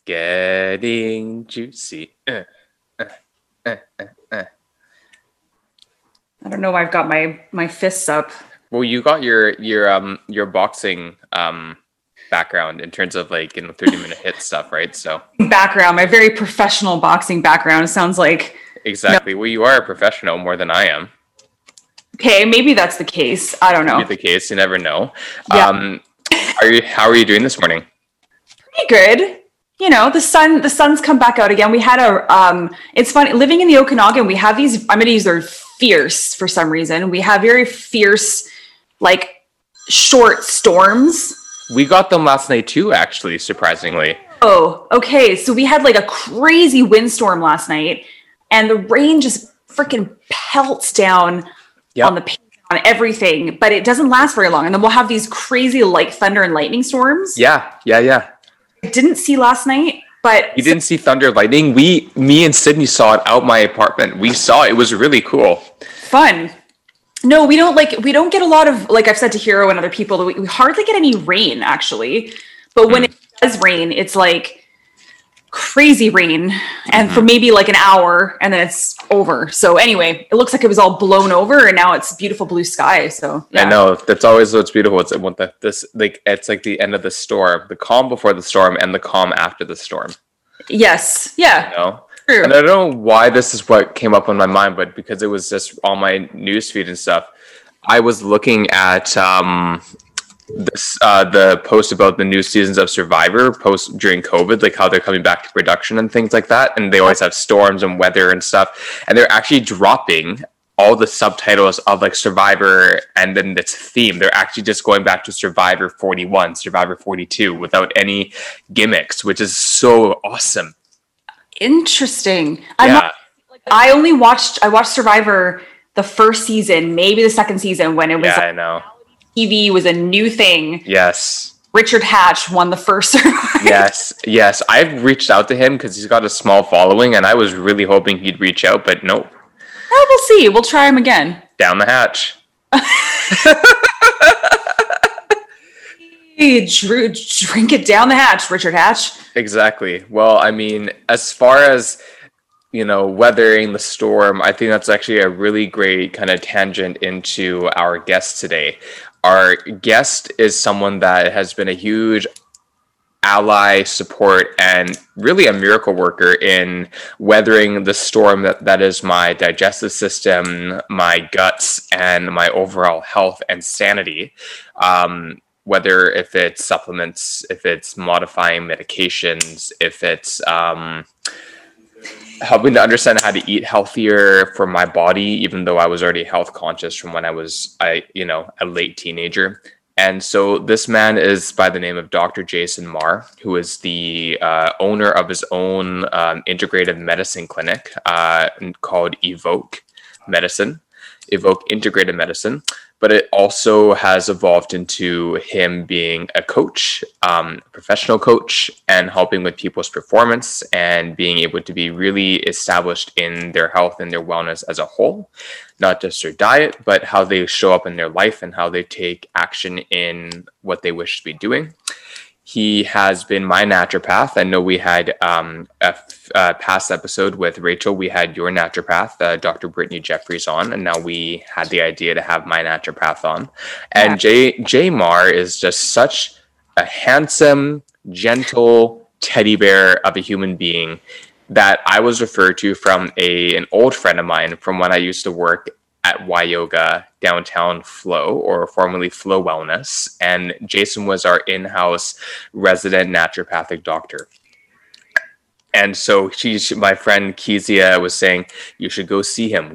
Getting juicy. Uh, uh, uh. I don't know why I've got my fists up. Well, you got your boxing background in terms of 30-minute hit stuff, right? So Background, my very professional boxing background sounds like. exactly. Well, you are a professional more than I am. Okay, maybe that's the case. I don't know. Could be the case. You never know. Yeah. How are you doing this morning? Pretty good. You know, the sun's come back out again. We had it's funny living in the Okanagan. We have these. I'm going to use the word fierce for some reason. We have very fierce, short storms. We got them last night too, actually, surprisingly. Oh, okay. So we had a crazy windstorm last night, and the rain just freaking pelts down on the paint, on everything. But it doesn't last very long, and then we'll have these crazy thunder and lightning storms. Yeah. I didn't see last night, but you didn't see thunder and lightning. Me and Sydney saw it out my apartment. We saw it. It was really cool. Fun. No, we don't get a lot of, I've said to Hero and other people, we hardly get any rain actually. But when it does rain, it's crazy rain, and for maybe an hour, and then it's over. So anyway, it looks like it was all blown over, and now it's beautiful blue sky. So yeah. I know, that's always what's beautiful. It's it's like the end of the storm, the calm before the storm, and the calm after the storm. Yes. Yeah. You know? True. And I don't know why this is what came up on my mind, but because it was just on my newsfeed and stuff, I was looking at the post about the new seasons of Survivor post during COVID, how they're coming back to production and things like that, and they always have storms and weather and stuff, and they're actually dropping all the subtitles of Survivor and then its theme. They're actually just going back to Survivor 41, Survivor 42 without any gimmicks, which is so awesome. Interesting. Yeah. I watched Survivor the first season, maybe the second season, when it was I know. TV was a new thing. Yes. Richard Hatch won the first Survivor. Yes. I've reached out to him because he's got a small following, and I was really hoping he'd reach out, but nope. Well, we'll see. We'll try him again. Down the hatch. Drink it down the hatch, Richard Hatch. Exactly. Well, I mean, as far as weathering the storm, I think that's actually a really great kind of tangent into our guest today. Our guest is someone that has been a huge ally, support, and really a miracle worker in weathering the storm that is my digestive system, my guts, and my overall health and sanity. Whether if it's supplements, if it's modifying medications, if it's helping to understand how to eat healthier for my body, even though I was already health conscious from when I was a late teenager. And so this man is by the name of Dr. Jason Marr, who is the owner of his own integrative medicine clinic called Evoke Integrated Medicine. But it also has evolved into him being a coach, professional coach, and helping with people's performance and being able to be really established in their health and their wellness as a whole, not just their diet, but how they show up in their life and how they take action in what they wish to be doing. He has been my naturopath. I know we had a past episode with Rachel. We had your naturopath, Dr. Brittany Jeffries, on, and now we had the idea to have my naturopath on. And Jay Marr is just such a handsome, gentle teddy bear of a human being that I was referred to from an old friend of mine from when I used to work at Y Yoga downtown Flow, or formerly Flow Wellness, and Jason was our in-house resident naturopathic doctor. And so my friend Kezia was saying, you should go see him.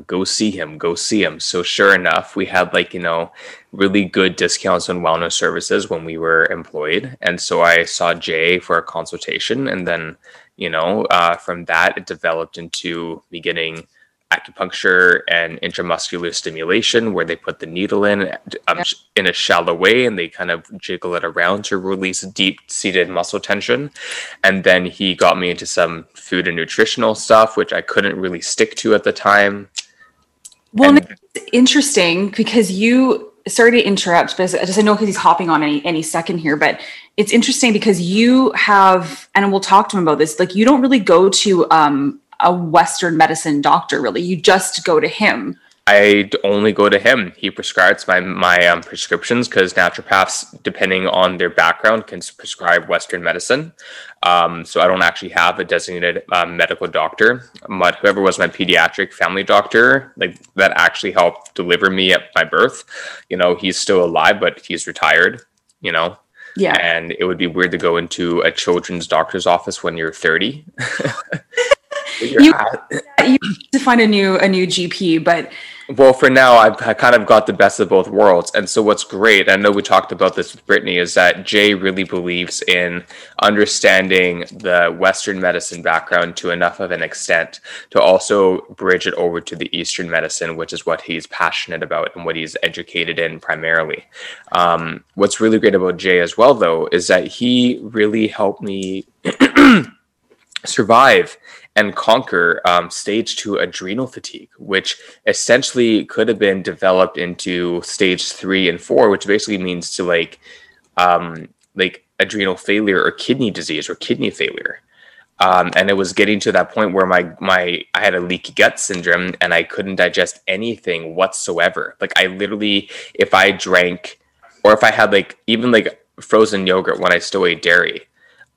So sure enough, we had really good discounts on wellness services when we were employed. And so I saw Jay for a consultation, and then from that it developed into me getting acupuncture and intramuscular stimulation, where they put the needle in a shallow way and they kind of jiggle it around to release deep-seated muscle tension. And then he got me into some food and nutritional stuff, which I couldn't really stick to at the time. Well, it's interesting because you sorry to interrupt, but I know because he's hopping on any second here, but it's interesting because you have, and we'll talk to him about this, like you don't really go to a Western medicine doctor, really. You just go to him. I only go to him. He prescribes my prescriptions because naturopaths, depending on their background, can prescribe Western medicine. So I don't actually have a designated medical doctor. But whoever was my pediatric family doctor, like that actually helped deliver me at my birth, he's still alive, but he's retired. Yeah. And it would be weird to go into a children's doctor's office when you're 30. You need to find a new GP, but well, for now, I kind of got the best of both worlds. And so what's great, I know we talked about this with Brittany, is that Jay really believes in understanding the Western medicine background to enough of an extent to also bridge it over to the Eastern medicine, which is what he's passionate about and what he's educated in primarily. What's really great about Jay as well, though, is that he really helped me survive and conquer stage 2 adrenal fatigue, which essentially could have been developed into stage 3 and 4, which basically means to like adrenal failure or kidney disease or kidney failure. And it was getting to that point where I had a leaky gut syndrome and I couldn't digest anything whatsoever. Like I literally, if I drank or if I had even frozen yogurt when I still ate dairy,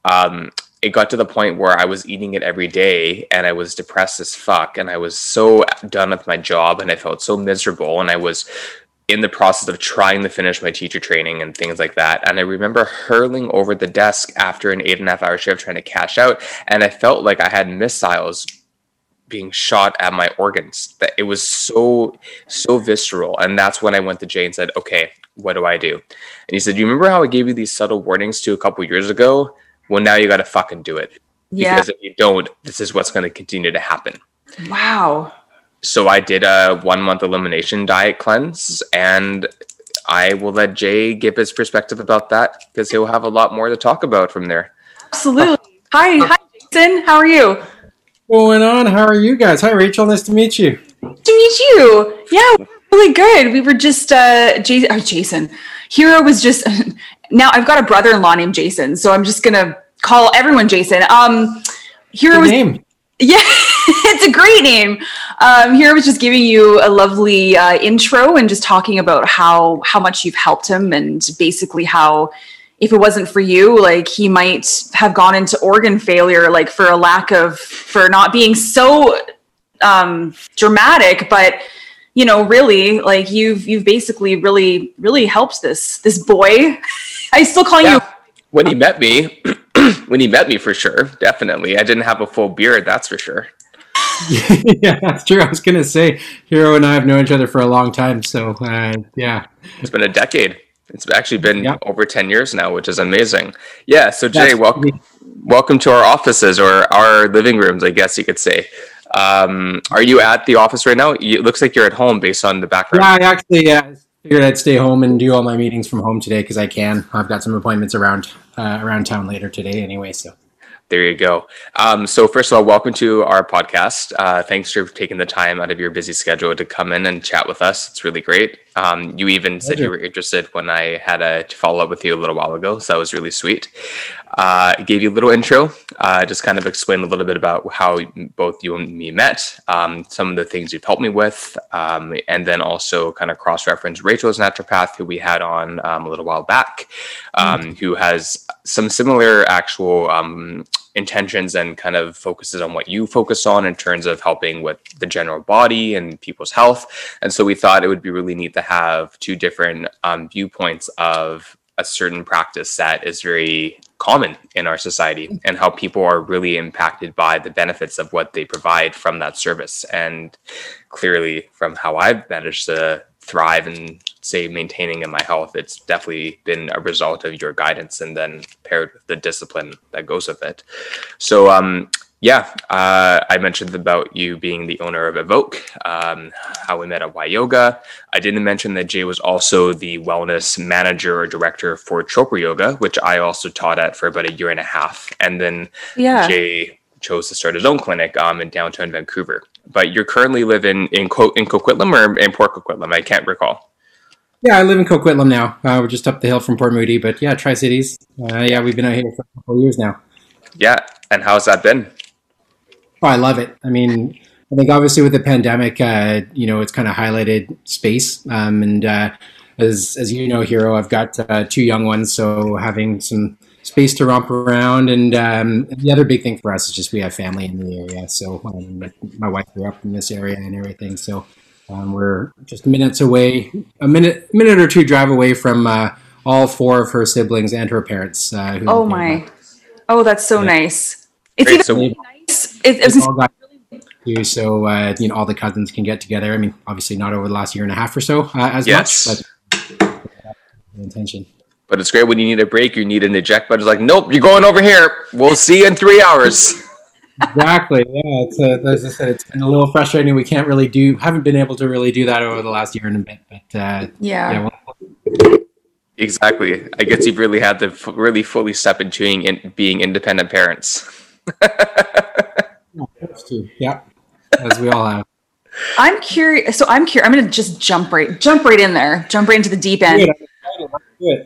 it got to the point where I was eating it every day and I was depressed as fuck and I was so done with my job and I felt so miserable and I was in the process of trying to finish my teacher training and things like that. And I remember hurling over the desk after an 8.5-hour shift trying to cash out, and I felt like I had missiles being shot at my organs. That it was so visceral. And that's when I went to Jay and said, okay, what do I do? And he said, you remember how I gave you these subtle warnings a couple years ago? Well, now you got to fucking do it. Yeah. Because if you don't, this is what's going to continue to happen. Wow. So I did a 1-month elimination diet cleanse, and I will let Jay give his perspective about that because he'll have a lot more to talk about from there. Absolutely. Hi, Jason. How are you? What's going on? How are you guys? Hi, Rachel. Nice to meet you. Nice to meet you. Yeah, really good. We were just Jason. Hero was just now. I've got a brother-in-law named Jason, so I'm just gonna call everyone Jason. Hero Good was name. Yeah, it's a great name. Hero was just giving you a lovely intro and just talking about how much you've helped him and basically how if it wasn't for you, like he might have gone into organ failure, like for not being so dramatic, but really, like you've basically really helped this boy. I still call you. When he met me, for sure, definitely. I didn't have a full beard, that's for sure. Yeah, that's true. I was gonna say, Hero and I have known each other for a long time, so yeah. It's been a decade. It's actually been over 10 years now, which is amazing. Yeah. So Jay, welcome to our offices or our living rooms, I guess you could say. Are you at the office right now? It looks like you're at home based on the background. Yeah, I actually figured I'd stay home and do all my meetings from home today because I can. I've got some appointments around town later today anyway, so. There you go. So first of all, welcome to our podcast. Thanks for taking the time out of your busy schedule to come in and chat with us. It's really great. You even said you were interested when I had to follow up with you a little while ago. So that was really sweet. Gave you a little intro, just kind of explain a little bit about how both you and me met, some of the things you've helped me with, and then also kind of cross-reference Rachel's naturopath, who we had on a little while back, who has some similar actual intentions and kind of focuses on what you focus on in terms of helping with the general body and people's health. And so we thought it would be really neat to have two different viewpoints of a certain practice that is very common in our society and how people are really impacted by the benefits of what they provide from that service. And clearly from how I've managed to thrive and say maintaining in my health, it's definitely been a result of your guidance and then paired with the discipline that goes with it. So I mentioned about you being the owner of Evoke, how we met at Y Yoga. I didn't mention that Jay was also the wellness manager or director for Chopra Yoga, which I also taught at for about 1.5 years. And then Jay chose to start his own clinic in downtown Vancouver. But you're currently living in Coquitlam or in Port Coquitlam? I can't recall. Yeah, I live in Coquitlam now. We're just up the hill from Port Moody, but yeah, Tri-Cities. Yeah, we've been out here for a couple of years now. Yeah. And how's that been? Oh, I love it. I mean, I think obviously with the pandemic, it's kind of highlighted space. And as you know, Hero, I've got two young ones, so having some space to romp around. And the other big thing for us is just we have family in the area. So my wife grew up in this area and everything. So we're just minutes away, a minute or two drive away from all four of her siblings and her parents. Oh my. Oh, that's so nice. It's Great. even So really nice. They've all got you, so all the cousins can get together. I mean, obviously not over the last year and a half or so as yes. much, but the intention. But it's great when you need a break, you need an eject button. It's like, nope, you're going over here. We'll see you in 3 hours. Exactly. Yeah. As I said, it's been a little frustrating. We haven't been able to really do that over the last year and a bit. But yeah. Exactly. I guess you've really had to really fully step into being independent parents. Yeah, as we all have. I'm curious. So I'm curious. I'm going to just jump right in there. Jump right into the deep end. Good.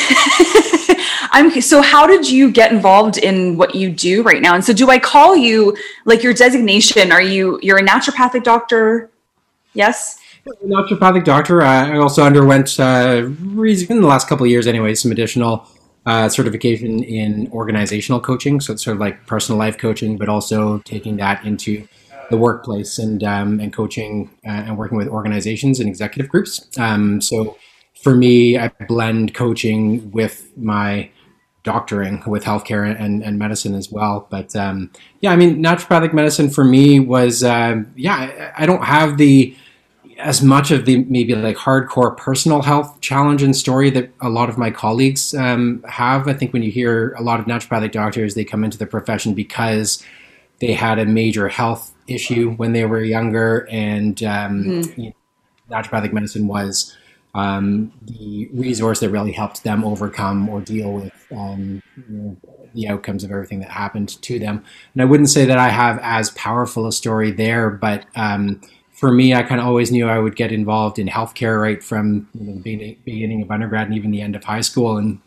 So how did you get involved in what you do right now? And so do I call you, like, your designation? You're a naturopathic doctor? Yes. Naturopathic doctor. I also underwent in the last couple of years anyway some additional certification in organizational coaching. So it's sort of like personal life coaching, but also taking that into the workplace and coaching and working with organizations and executive groups. So for me, I blend coaching with my doctoring with healthcare and medicine as well. But I mean, naturopathic medicine for me was, I don't have as much of the maybe like hardcore personal health challenge and story that a lot of my colleagues have. I think when you hear a lot of naturopathic doctors, they come into the profession because they had a major health issue when they were younger, and naturopathic medicine was the resource that really helped them overcome or deal with the outcomes of everything that happened to them. And I wouldn't say that I have as powerful a story there, but for me, I kind of always knew I would get involved in healthcare right from the beginning of undergrad and even the end of high school. And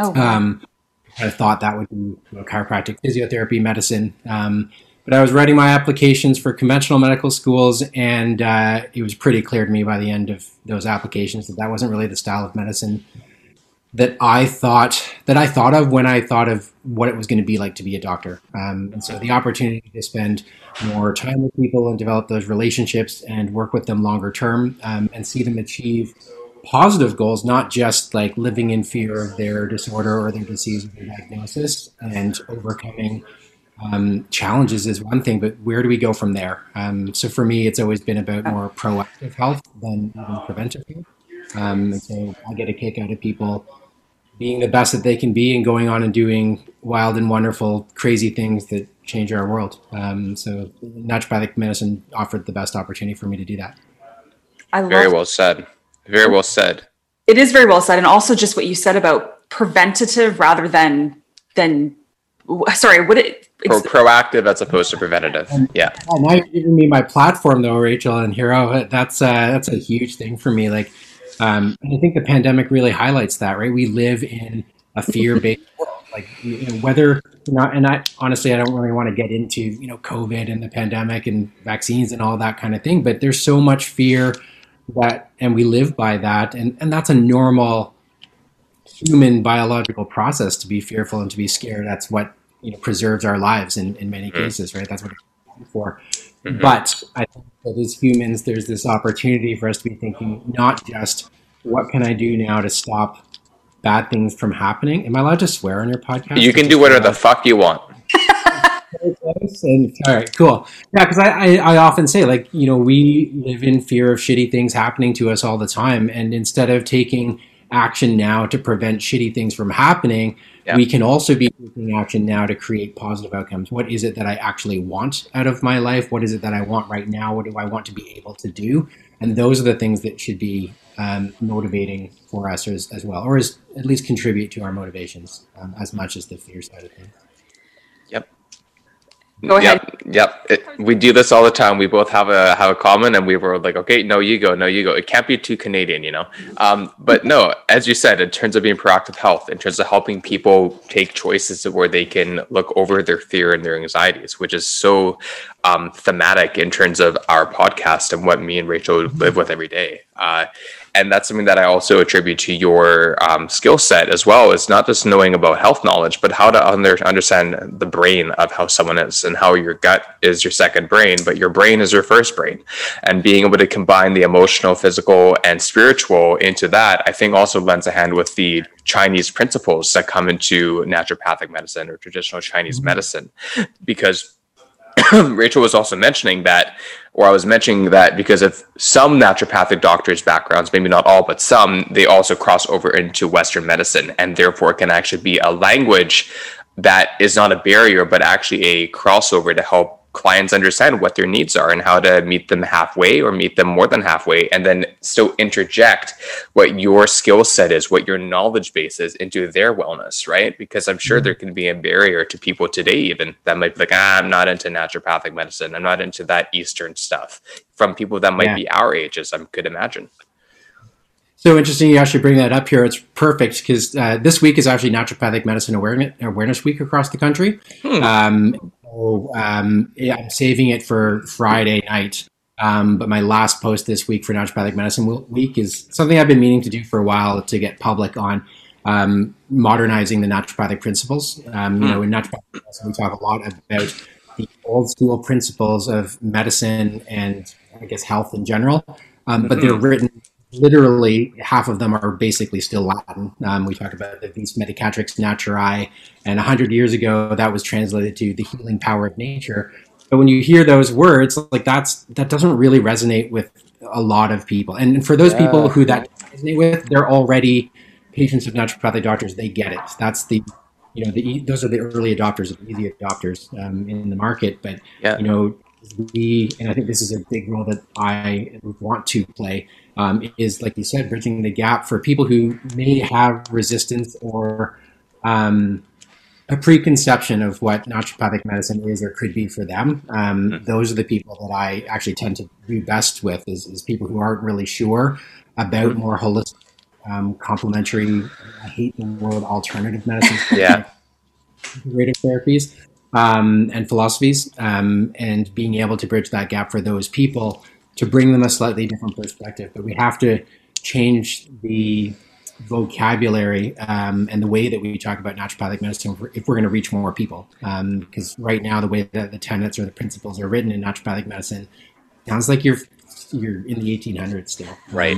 I thought that would be chiropractic, physiotherapy, medicine. But I was writing my applications for conventional medical schools, and it was pretty clear to me by the end of those applications that wasn't really the style of medicine that I thought of when I thought of what it was going to be like to be a doctor. And so the opportunity to spend more time with people and develop those relationships and work with them longer term and see them achieve positive goals, not just like living in fear of their disorder or their disease or their diagnosis, and overcoming challenges is one thing, but where do we go from there? So for me, it's always been about more proactive health than even preventive health. And so I get a kick out of people being the best that they can be and going on and doing wild and wonderful, crazy things that change our world. So naturopathic medicine offered the best opportunity for me to do that. Very well said. Very well said. It is very well said. And also just what you said about preventative rather than proactive as opposed to preventative. Yeah. Now you're giving me my platform though, Rachel and Hero. That's a huge thing for me. Like, and I think the pandemic really highlights that, right? We live in a fear-based world. Like, whether or not, and I honestly, I don't really want to get into, COVID and the pandemic and vaccines and all that kind of thing, but there's so much fear and we live by that. And that's a normal human biological process to be fearful and to be scared. That's what, preserves our lives in many cases, right? That's what it's for. Mm-hmm. But I think that as humans, there's this opportunity for us to be thinking not just what can I do now to stop bad things from happening. Am I allowed to swear on your podcast? You can do whatever the fuck you want. And, all right, cool. Yeah, because I often say, like, we live in fear of shitty things happening to us all the time. And instead of taking action now to prevent shitty things from happening, we can also be taking action now to create positive outcomes. What is it that I actually want out of my life? What is it that I want right now? What do I want to be able to do? And those are the things that should be motivating for us as well, or at least contribute to our motivations as much as the fear side of things. Yep. Go ahead. Yep. We do this all the time. We both have a common, and we were like, okay, no, you go. It can't be too Canadian, But no, as you said, in terms of being proactive health, in terms of helping people take choices where they can look over their fear and their anxieties, which is so thematic in terms of our podcast and what me and Rachel live with every day. And that's something that I also attribute to your skill set as well. It's not just knowing about health knowledge, but how to understand the brain of how someone is, and how your gut is your second brain, but your brain is your first brain. And being able to combine the emotional, physical, and spiritual into that, I think also lends a hand with the Chinese principles that come into naturopathic medicine or traditional Chinese medicine. Because Rachel was also mentioning that, or I was mentioning that, because of some naturopathic doctors' backgrounds, maybe not all, but some, they also cross over into Western medicine, and therefore can actually be a language that is not a barrier, but actually a crossover to help clients understand what their needs are and how to meet them halfway or meet them more than halfway, and then still interject what your skill set is, what your knowledge base is into their wellness, right? Because I'm sure there can be a barrier to people today even that might be like, I'm not into naturopathic medicine, I'm not into that Eastern stuff, from people that might be our ages, I could imagine. So interesting you actually bring that up here. It's perfect because this week is actually Naturopathic Medicine Awareness Week across the country. I'm saving it for Friday night. But my last post this week for Naturopathic Medicine Week is something I've been meaning to do for a while, to get public on modernizing the naturopathic principles. In naturopathic medicine, we talk a lot about the old school principles of medicine and I guess health in general, but they're written. Literally, half of them are basically still Latin. We talk about the Vis Medicatrix Naturae, and 100 years ago, that was translated to the healing power of nature. But when you hear those words, like that doesn't really resonate with a lot of people. And for those people who that resonate with, they're already patients of naturopathic doctors. They get it. That's those are the early adopters, the easy adopters in the market. But and I think this is a big role that I want to play, is, like you said, bridging the gap for people who may have resistance or a preconception of what naturopathic medicine is or could be for them. Those are the people that I actually tend to do best with, is people who aren't really sure about more holistic, complementary, I hate the word alternative medicine, integrative therapies. And philosophies, and being able to bridge that gap for those people to bring them a slightly different perspective. But we have to change the vocabulary and the way that we talk about naturopathic medicine if we're going to reach more people. Because right now, the way that the tenets or the principles are written in naturopathic medicine sounds like you're in the 1800s still. Right.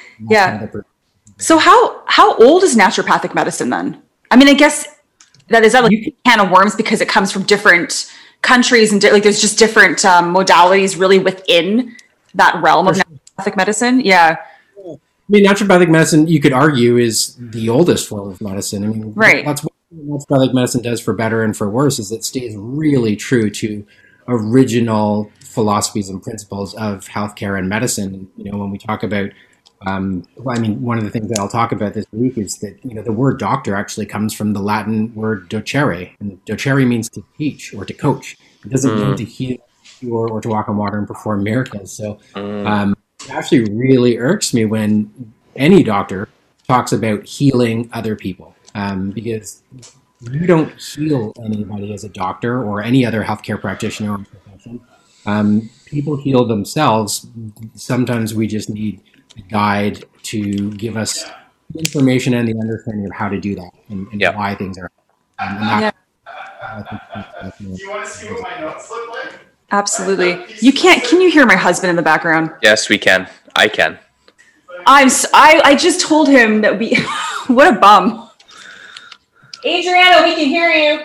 So how old is naturopathic medicine then? I mean, I guess... Is that like a can of worms because it comes from different countries and like there's just different modalities really within that realm of naturopathic medicine? Yeah. I mean, naturopathic medicine, you could argue, is the oldest form of medicine. I mean, that's what naturopathic medicine does, for better and for worse, is it stays really true to original philosophies and principles of healthcare and medicine. When we talk about one of the things that I'll talk about this week is that, the word doctor actually comes from the Latin word docere, and docere means to teach or to coach. It doesn't mean to heal, cure, or to walk on water and perform miracles. So it actually really irks me when any doctor talks about healing other people, because you don't heal anybody as a doctor or any other healthcare practitioner or profession. People heal themselves. Sometimes we just need a guide to give us information and the understanding of how to do that and why things are. Do you want to see what my notes look like? Absolutely. Can you hear my husband in the background? Yes, we can. I can. I just told him that what a bum. Adriana, we can hear you.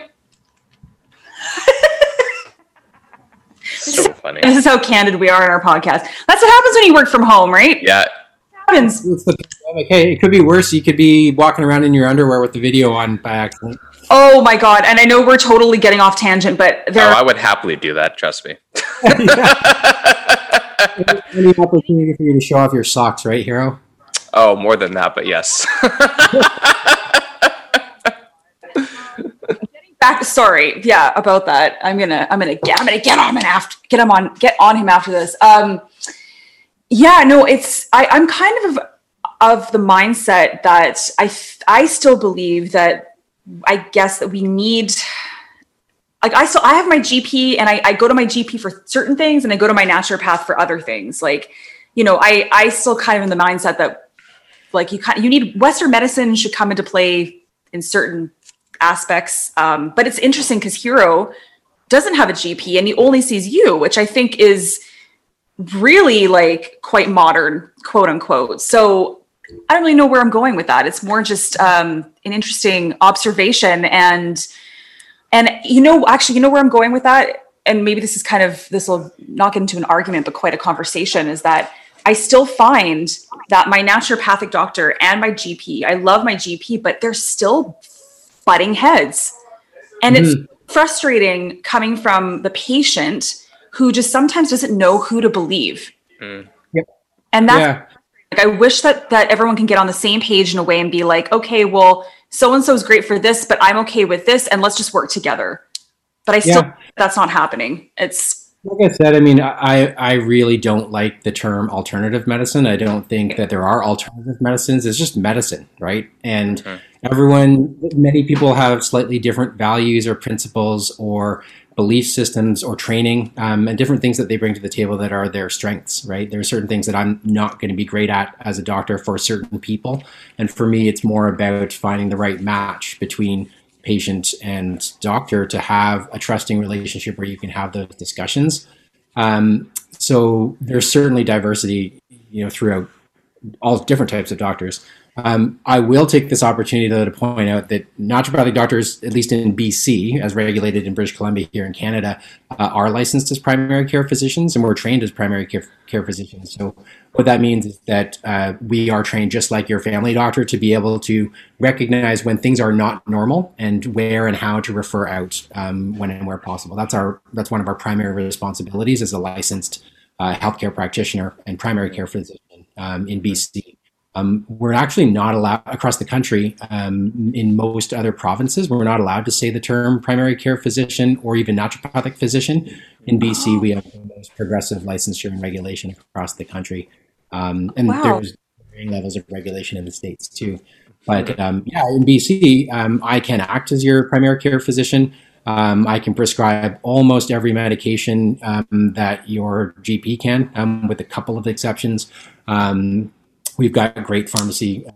So funny. This is how candid we are in our podcast. That's what happens when you work from home, right? Yeah. Happens. Hey, it could be worse. You could be walking around in your underwear with the video on by accident. Oh my God. And I know we're totally getting off tangent, but I would happily do that. Trust me. Any opportunity for you to show off your socks, right, Hero? Oh, more than that, but yes. Sorry, yeah, about that. I'm gonna get on him after this. Yeah, no, I'm kind of the mindset that I still believe that, I guess, that we need, like, I have my GP, and I go to my GP for certain things, and I go to my naturopath for other things. Like, I still kind of in the mindset that, like, you need Western medicine should come into play in certain aspects. But it's interesting because Hero doesn't have a GP, and he only sees you, which I think is really, like, quite modern, quote unquote. So I don't really know where I'm going with that. It's more just an interesting observation. And actually, where I'm going with that, and maybe this will not get into an argument, but quite a conversation, is that I still find that my naturopathic doctor and my GP, I love my GP, but they're still butting heads. And it's frustrating coming from the patient who just sometimes doesn't know who to believe. Yep. And that's, like, I wish that everyone can get on the same page in a way and be like, okay, well, so-and-so is great for this, but I'm okay with this, and let's just work together. But that's not happening. It's, like I said, I mean, I really don't like the term alternative medicine. I don't think that there are alternative medicines. It's just medicine, right? And many people have slightly different values or principles or belief systems or training, and different things that they bring to the table that are their strengths, right? There are certain things that I'm not going to be great at as a doctor for certain people. And for me, it's more about finding the right match between patient and doctor to have a trusting relationship where you can have those discussions. So there's certainly diversity, throughout all different types of doctors. I will take this opportunity, though, to point out that naturopathic doctors, at least in BC, as regulated in British Columbia here in Canada, are licensed as primary care physicians, and we're trained as primary care physicians. So what that means is that we are trained just like your family doctor to be able to recognize when things are not normal and where and how to refer out when and where possible. That's one of our primary responsibilities as a licensed healthcare practitioner and primary care physician in BC. We're actually not allowed across the country. In most other provinces, we're not allowed to say the term primary care physician or even naturopathic physician. In BC, we have the most progressive licensure and regulation across the country. There's varying levels of regulation in the States too. But in BC, I can act as your primary care physician. I can prescribe almost every medication that your GP can, with a couple of exceptions. We've got great pharmacy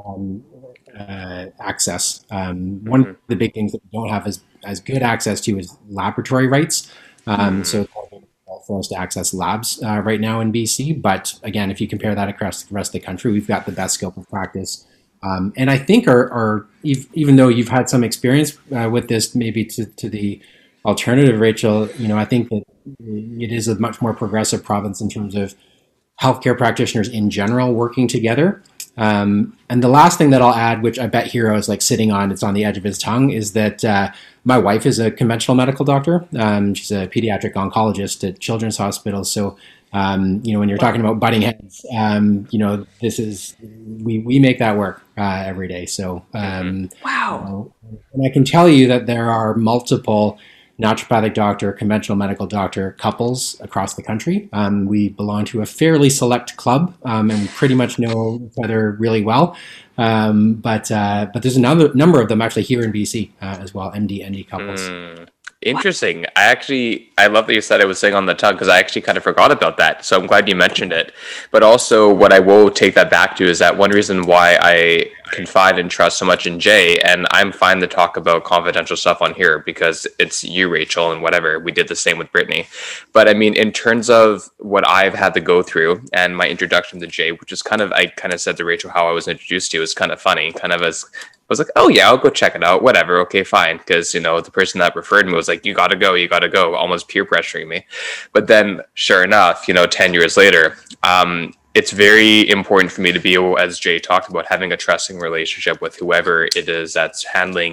access. One of the big things that we don't have as good access to is laboratory rights. So it's difficult for us to access labs right now in BC. But again, if you compare that across the rest of the country, we've got the best scope of practice. And I think even though you've had some experience with this, maybe to the alternative, Rachel, I think that it is a much more progressive province in terms of healthcare practitioners in general working together. And the last thing that I'll add, which I bet Hero is like it's on the edge of his tongue, is that my wife is a conventional medical doctor. She's a pediatric oncologist at Children's Hospital. So, when you're talking about butting heads, we make that work every day. So, wow. And I can tell you that there are multiple naturopathic doctor, conventional medical doctor couples across the country. We belong to a fairly select club, and we pretty much know each other really well. But there's another number of them actually here in BC as well, MD-ND couples. Interesting. I love that you said it was sitting on the tongue, because I actually kind of forgot about that. So I'm glad you mentioned it. But also what I will take that back to is that one reason why I confide and trust so much in Jay, and I'm fine to talk about confidential stuff on here because it's you, Rachel, and whatever. We did the same with Brittany. But I mean, in terms of what I've had to go through and my introduction to Jay, which is I kind of said to Rachel how I was introduced to you, is kind of funny, kind of as I was like, oh yeah, I'll go check it out. Whatever. Okay, fine. Because, the person that referred me was like, you got to go, almost peer pressuring me. But then sure enough, 10 years later, it's very important for me to be able, as Jay talked about, having a trusting relationship with whoever it is that's handling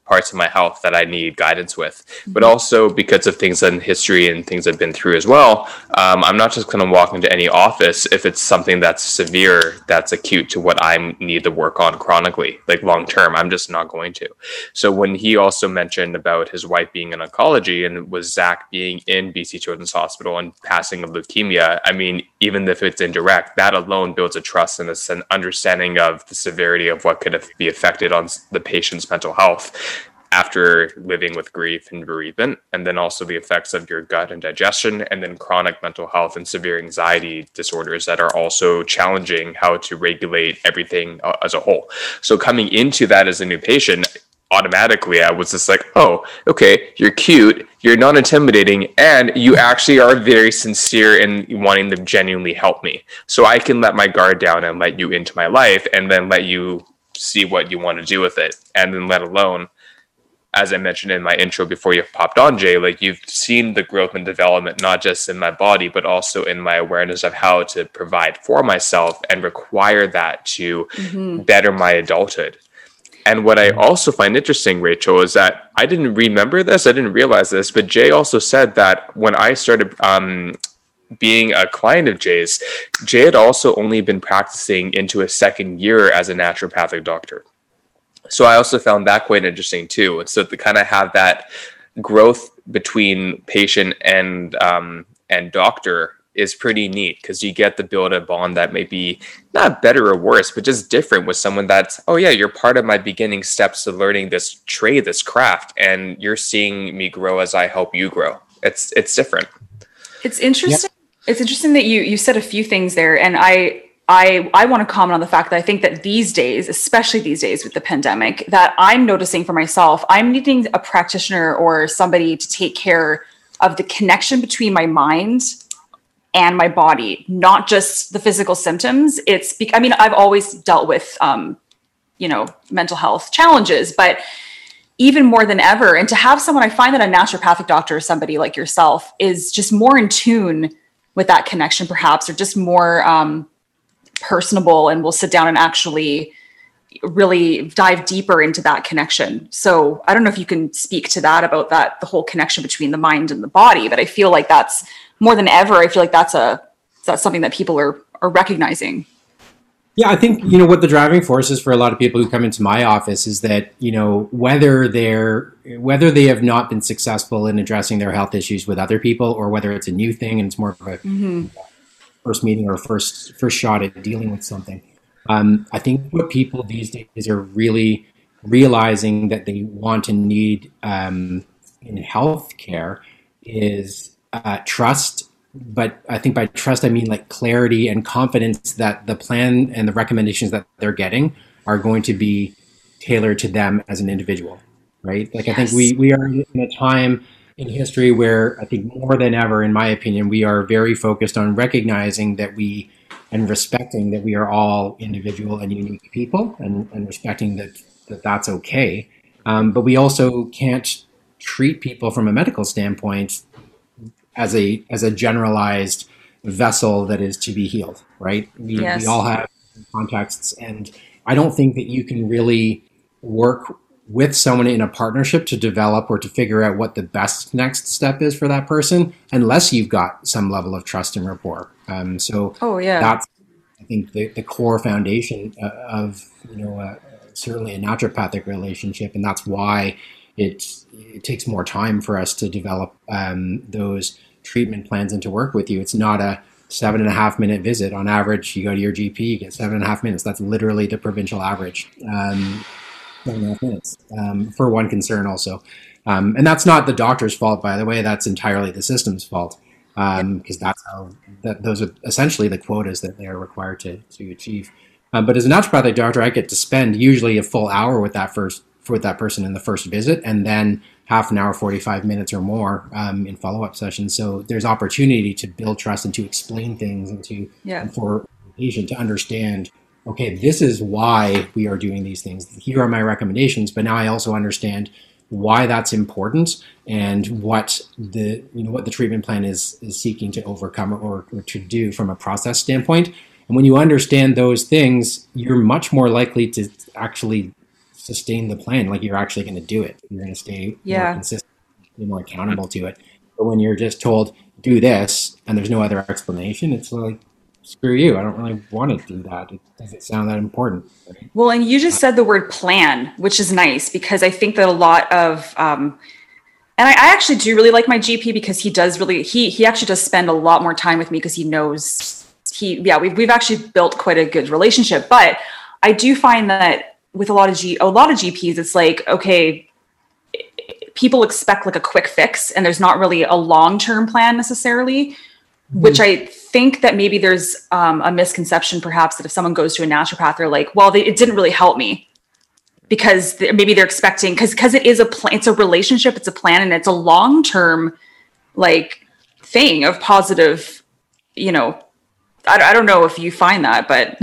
parts of my health that I need guidance with. But also because of things in history and things I've been through as well, I'm not just going to walk into any office if it's something that's severe, that's acute to what I need to work on chronically, like long term. I'm just not going to. So when he also mentioned about his wife being in oncology and was Zach being in BC Children's Hospital and passing of leukemia, I mean, even if it's indirect, that alone builds a trust and an understanding of the severity of what could be affected on the patient's mental health after living with grief and bereavement, and then also the effects of your gut and digestion, and then chronic mental health and severe anxiety disorders that are also challenging how to regulate everything as a whole. So coming into that as a new patient, automatically I was just like, oh, okay, you're cute, you're not intimidating, and you actually are very sincere in wanting to genuinely help me. So I can let my guard down and let you into my life, and then let you see what you want to do with it. And then let alone, as I mentioned in my intro before you popped on, Jay, like you've seen the growth and development, not just in my body, but also in my awareness of how to provide for myself and require that to better my adulthood. And what I also find interesting, Rachel, is that I didn't remember this, I didn't realize this, but Jay also said that when I started being a client of Jay's, Jay had also only been practicing into his second year as a naturopathic doctor. So I also found that quite interesting too. And so to kind of have that growth between patient and doctor is pretty neat, because you get to build a bond that may be not better or worse, but just different with someone that's, oh yeah, you're part of my beginning steps of learning this trade, this craft, and you're seeing me grow as I help you grow. It's different. It's interesting. Yeah. It's interesting that you said a few things there, and I want to comment on the fact that I think that these days, especially these days with the pandemic, that I'm noticing for myself, I'm needing a practitioner or somebody to take care of the connection between my mind and my body, not just the physical symptoms. I've always dealt with, mental health challenges, but even more than ever. And to have someone, I find that a naturopathic doctor or somebody like yourself is just more in tune with that connection, perhaps, or just more personable, and will sit down and actually really dive deeper into that connection. So I don't know if you can speak to that, about that, the whole connection between the mind and the body, but I feel like that's more than ever. I feel like that's something that people are recognizing. Yeah, I think, what the driving force is for a lot of people who come into my office is that, whether they have not been successful in addressing their health issues with other people, or whether it's a new thing and it's more of a first meeting or first shot at dealing with something. I think what people these days are really realizing that they want and need in healthcare is trust. But I think by trust, I mean like clarity and confidence that the plan and the recommendations that they're getting are going to be tailored to them as an individual, right? Like, yes. I think we are in a time in history where I think more than ever, in my opinion, we are very focused on recognizing that and respecting that we are all individual and unique people, and respecting that's okay. But we also can't treat people from a medical standpoint as a generalized vessel that is to be healed, right? We all have contexts, and I don't think that you can really work with someone in a partnership to develop or to figure out what the best next step is for that person unless you've got some level of trust and rapport. That's, I think, the core foundation of certainly a naturopathic relationship, and that's why it takes more time for us to develop those treatment plans and to work with you. It's not a 7.5 minute visit. On average, you go to your GP, you get 7.5 minutes. That's literally the provincial average. 7.5 minutes for one concern also. And that's not the doctor's fault, by the way. That's entirely the system's fault, because that's those are essentially the quotas that they're required to achieve. But as a naturopathic doctor, I get to spend usually a full hour with that person in the first visit, and then half an hour, 45 minutes or more in follow-up sessions. So there's opportunity to build trust and to explain things and for the patient to understand, okay, this is why we are doing these things. Here are my recommendations, but now I also understand why that's important and what the treatment plan is seeking to overcome or to do from a process standpoint. And when you understand those things, you're much more likely to actually sustain the plan. Like you're actually going to do it. You're going to stay more consistent, be more accountable to it. But when you're just told, do this, and there's no other explanation, it's like, screw you. I don't really want to do that. It doesn't sound that important. Well, and you just said the word plan, which is nice, because I think that a lot of, and I actually do really like my GP, because he does really, he actually does spend a lot more time with me, because he knows we've actually built quite a good relationship. But I do find that with a lot of GPs, it's like, okay, people expect like a quick fix, and there's not really a long-term plan necessarily, which I think that maybe there's a misconception perhaps that if someone goes to a naturopath, they're like, well, it didn't really help me, because maybe they're expecting, because it is it's a relationship, it's a plan, and it's a long-term like thing of positive, I don't know if you find that, but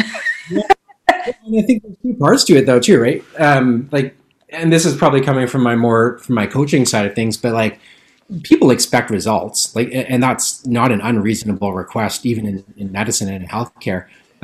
And I think there's two parts to it though too, right? And this is probably coming from my coaching side of things, but like people expect results, and that's not an unreasonable request, even in medicine and in healthcare.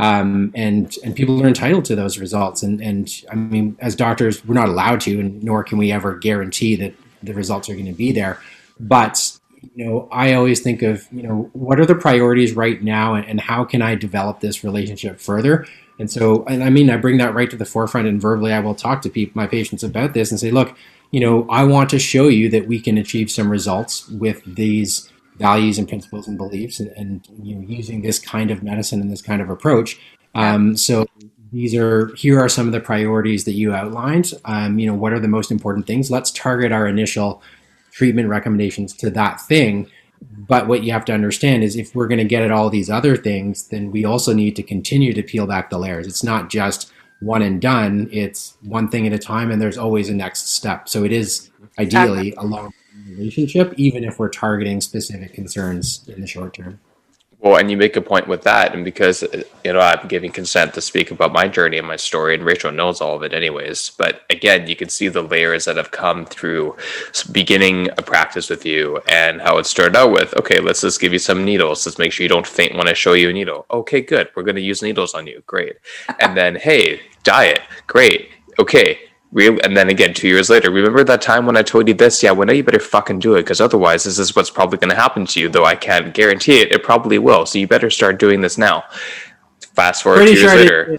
And people are entitled to those results. And I mean, as doctors, we're not allowed to, and nor can we ever guarantee that the results are going to be there. But I always think of, what are the priorities right now, and how can I develop this relationship further? And so, I bring that right to the forefront, and verbally I will talk to my patients about this and say, look, I want to show you that we can achieve some results with these values and principles and beliefs, and using this kind of medicine and this kind of approach. So here are some of the priorities that you outlined. What are the most important things? Let's target our initial treatment recommendations to that thing. But what you have to understand is, if we're going to get at all these other things, then we also need to continue to peel back the layers. It's not just one and done. It's one thing at a time, and there's always a next step. So it is ideally a long relationship, even if we're targeting specific concerns in the short term. Well, and you make a point with that, and because I'm giving consent to speak about my journey and my story, and Rachel knows all of it anyways. But again, you can see the layers that have come through beginning a practice with you, and how it started out with, okay, let's just give you some needles. Let's make sure you don't faint when I show you a needle. Okay, good. We're going to use needles on you. Great. And then, hey, diet. Great. Okay. And then again, 2 years later, remember that time when I told you this? Yeah, well, now you better fucking do it, because otherwise this is what's probably going to happen to you, though I can't guarantee it. It probably will. So you better start doing this now. Fast forward 2 years later.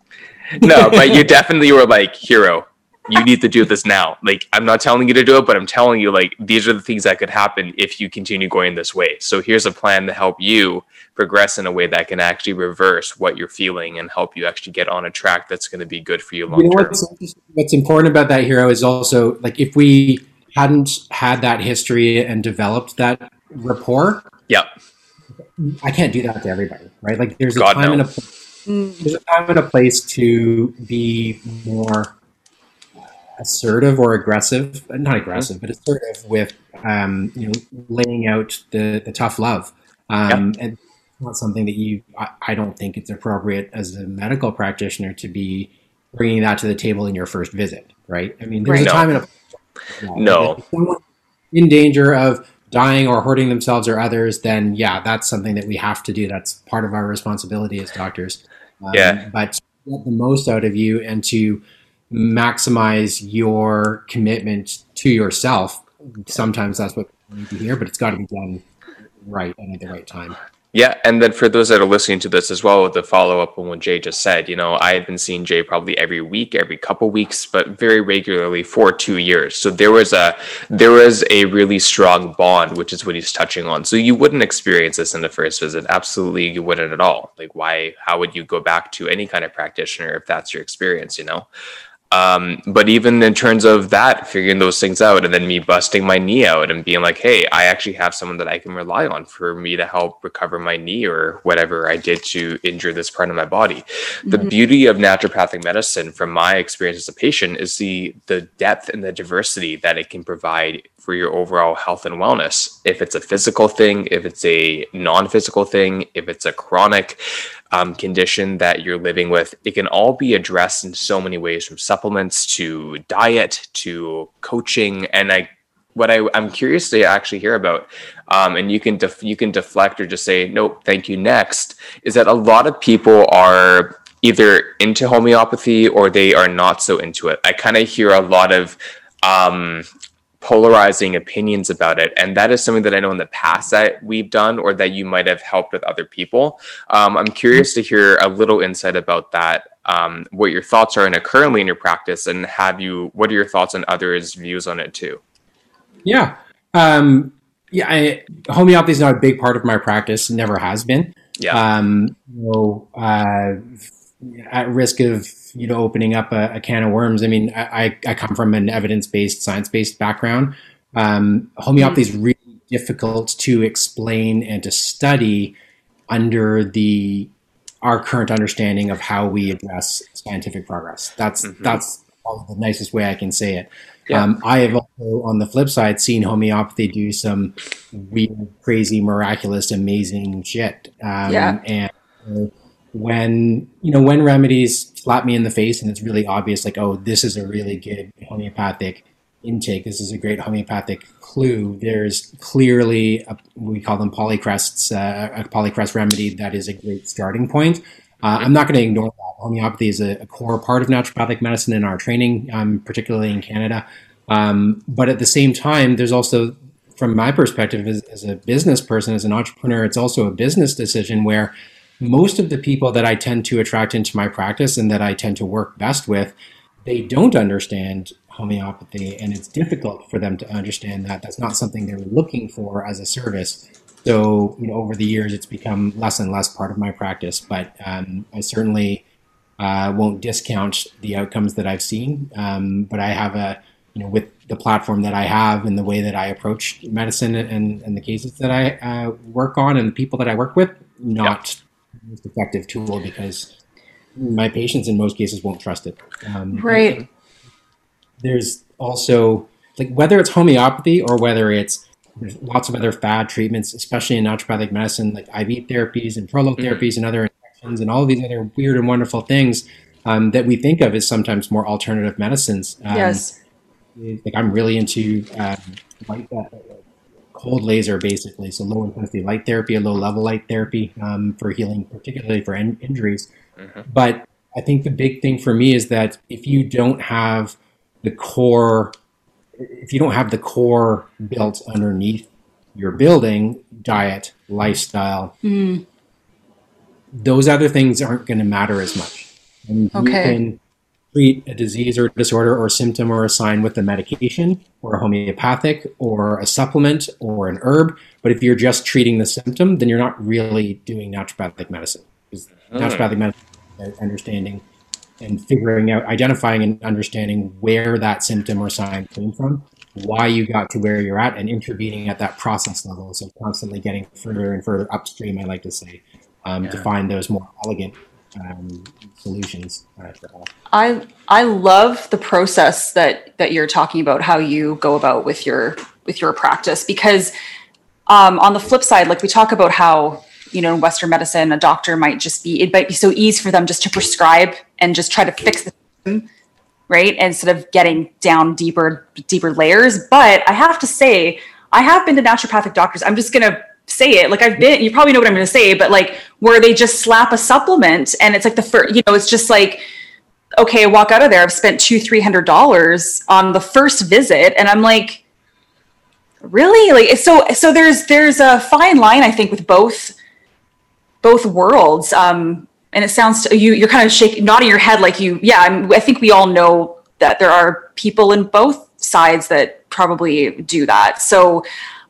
No, but you definitely were like, hero, you need to do this now. Like, I'm not telling you to do it, but I'm telling you, like, these are the things that could happen if you continue going this way. So here's a plan to help you progress in a way that can actually reverse what you're feeling and help you actually get on a track that's going to be good for you long term. What's important about that, hero, is also, like, if we hadn't had that history and developed that rapport, I can't do that to everybody, right? Like, there's a time and a place to be more assertive or aggressive, not aggressive, but assertive with, laying out the tough love. And it's not something that I don't think it's appropriate as a medical practitioner to be bringing that to the table in your first visit, right? I mean, there's a time and a place. No. If someone in danger of dying or hurting themselves or others, then that's something that we have to do. That's part of our responsibility as doctors. But to get the most out of you and to maximize your commitment to yourself, sometimes that's what we need to hear, but it's got to be done right and at the right time. Yeah, and then for those that are listening to this as well, with the follow-up on what Jay just said, I had been seeing Jay probably every week, every couple weeks, but very regularly for 2 years. So there was a really strong bond, which is what he's touching on. So you wouldn't experience this in the first visit. Absolutely, you wouldn't at all. Like, how would you go back to any kind of practitioner if that's your experience, But even in terms of that, figuring those things out, and then me busting my knee out and being like, hey, I actually have someone that I can rely on for me to help recover my knee or whatever I did to injure this part of my body. Mm-hmm. The beauty of naturopathic medicine, from my experience as a patient, is the depth and the diversity that it can provide for your overall health and wellness. If it's a physical thing, if it's a non-physical thing, if it's a chronic condition that you're living with, it can all be addressed in so many ways, from supplements to diet to coaching. And I'm curious to actually hear about, and you can deflect or just say, nope, thank you, next, is that a lot of people are either into homeopathy or they are not so into it. I kind of hear a lot of polarizing opinions about it, and that is something that I know in the past that we've done or that you might have helped with other people. I'm curious to hear a little insight about that, what your thoughts are in it currently in your practice, and what are your thoughts on others' views on it too? Yeah. Homeopathy is not a big part of my practice, never has been. Yeah. At risk of opening up a can of worms. I mean, I come from an evidence-based, science-based background. Homeopathy is really difficult to explain and to study under our current understanding of how we address scientific progress. That's probably the nicest way I can say it. Yeah. I have also, on the flip side, seen homeopathy do some weird, crazy, miraculous, amazing shit. And when remedies slap me in the face and it's really obvious, like, oh, this is a really good homeopathic intake, this is a great homeopathic clue, there's clearly, we call them polycrests, a polycrest remedy that is a great starting point. I'm not going to ignore that. Homeopathy is a core part of naturopathic medicine in our training, particularly in Canada. But at the same time, there's also, from my perspective as a business person, as an entrepreneur, it's also a business decision where most of the people that I tend to attract into my practice and that I tend to work best with, they don't understand homeopathy, and it's difficult for them to understand that. That's not something they're looking for as a service. So, over the years, it's become less and less part of my practice, but I certainly won't discount the outcomes that I've seen. But I have with the platform that I have and the way that I approach medicine and the cases that I work on and the people that I work with, not the most effective tool because my patients in most cases won't trust it. Right. There's also, whether it's homeopathy or whether there's lots of other fad treatments, especially in naturopathic medicine, like IV therapies and prolotherapies and other injections and all of these other weird and wonderful things that we think of as sometimes more alternative medicines. Yes. I'm really into cold laser, basically. So low intensity light therapy, a low level light therapy for healing, particularly for injuries. But I think the big thing for me is that if you don't have the core built underneath your building, diet, lifestyle, those other things aren't going to matter as much. And you can treat a disease or disorder or symptom or a sign with a medication or a homeopathic or a supplement or an herb. But if you're just treating the symptom, then you're not really doing naturopathic medicine. Because naturopathic medicine is understanding and identifying and understanding where that symptom or sign came from, why you got to where you're at, and intervening at that process level. So constantly getting further and further upstream, I like to say, to find those more elegant solutions. I love the process that you're talking about, how you go about with your practice, because on the flip side, we talk about how, in Western medicine, a doctor it might be so easy for them just to prescribe and just try to fix the symptom, right? Instead of getting down deeper layers. But I have to say, I have been to naturopathic doctors. I'm just going to say it. You probably know what I'm going to say, but where they just slap a supplement and it's the first, it's just okay, I walk out of there. I've spent $200-$300 on the first visit. And I'm like, really? So there's a fine line, I think, with both worlds. And it sounds you're kind of nodding your head I think we all know that there are people in both sides that probably do that. So,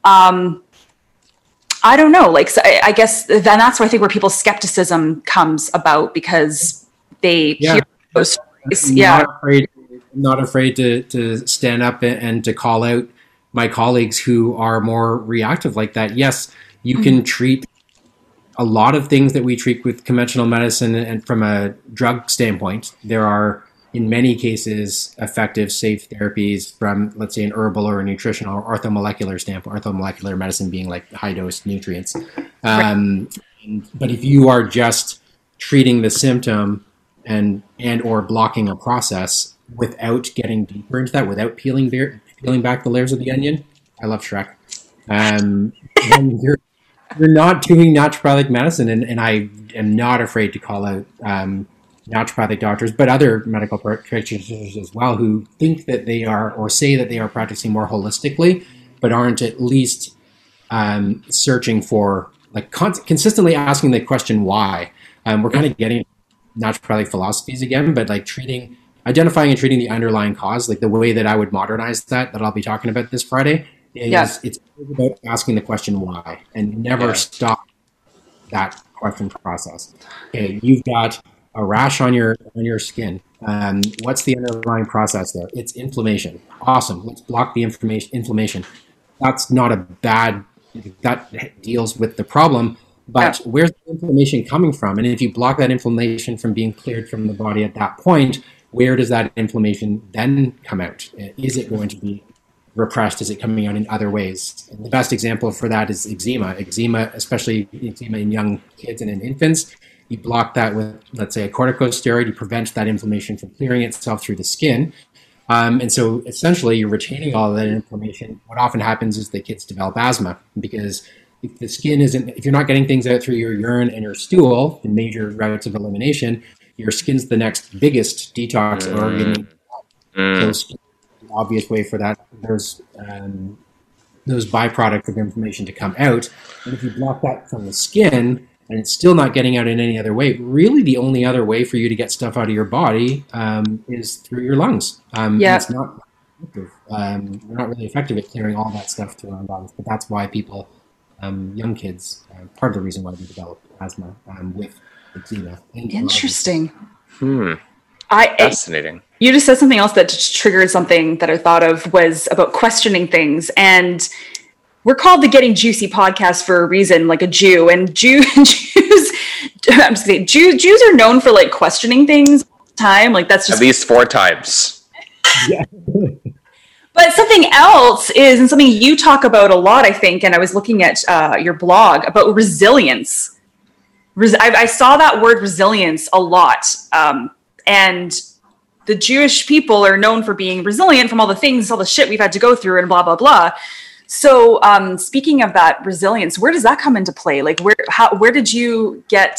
I don't know, so I guess then that's where I think where people's skepticism comes about, because they hear those stories. Not afraid to stand up and to call out my colleagues who are more reactive like that. Yes, you can treat a lot of things that we treat with conventional medicine, and from a drug standpoint, there are in many cases effective, safe therapies from, let's say, an herbal or a nutritional or orthomolecular standpoint, orthomolecular medicine being high dose nutrients. But if you are just treating the symptom and or blocking a process without getting deeper into that, without peeling back the layers of the onion, I love Shrek. Then you're not doing naturopathic medicine, and I am not afraid to call out naturopathic doctors, but other medical practitioners as well, who think that they are, or say that they are practicing more holistically, but aren't at least searching for, like, consistently asking the question why. We're kind of getting naturopathic philosophies again, but like identifying and treating the underlying cause, like the way that I would modernize that I'll be talking about this Friday, is it's about asking the question why, and never stop that question process. Okay, you've got a rash on your skin. What's the underlying process there? It's inflammation. Awesome. Let's block the inflammation. That's not a bad, that deals with the problem, but where's the inflammation coming from? And if you block that inflammation from being cleared from the body at that point, where does that inflammation then come out? Is it going to be repressed? Is it coming out in other ways? And the best example for that is eczema. Eczema, especially eczema in young kids and in infants, you block that with, let's say, a corticosteroid. You prevent that inflammation from clearing itself through the skin. And so essentially you're retaining all of that inflammation. What often happens is the kids develop asthma, because if the skin if you're not getting things out through your urine and your stool, the major routes of elimination, your skin's the next biggest detox organ. So the obvious way for that, those byproducts of inflammation to come out. And if you block that from the skin and it's still not getting out in any other way, really the only other way for you to get stuff out of your body is through your lungs. It's not effective. We're not really effective at clearing all that stuff through our lungs, but that's why people, young kids, part of the reason why they develop asthma with eczema. Interesting. Fascinating. You just said something else that just triggered something that I thought of, was about questioning things. And we're called the Getting Juicy podcast for a reason, like a Jew. And Jews are known for like questioning things all the time. Like that's just at least 4 times. Yeah. But something else is, and something you talk about a lot, I think, and I was looking at your blog about resilience. I saw that word resilience a lot. And the Jewish people are known for being resilient from all the things, all the shit we've had to go through and blah, blah, blah. So speaking of that resilience, where does that come into play? Like where did you get,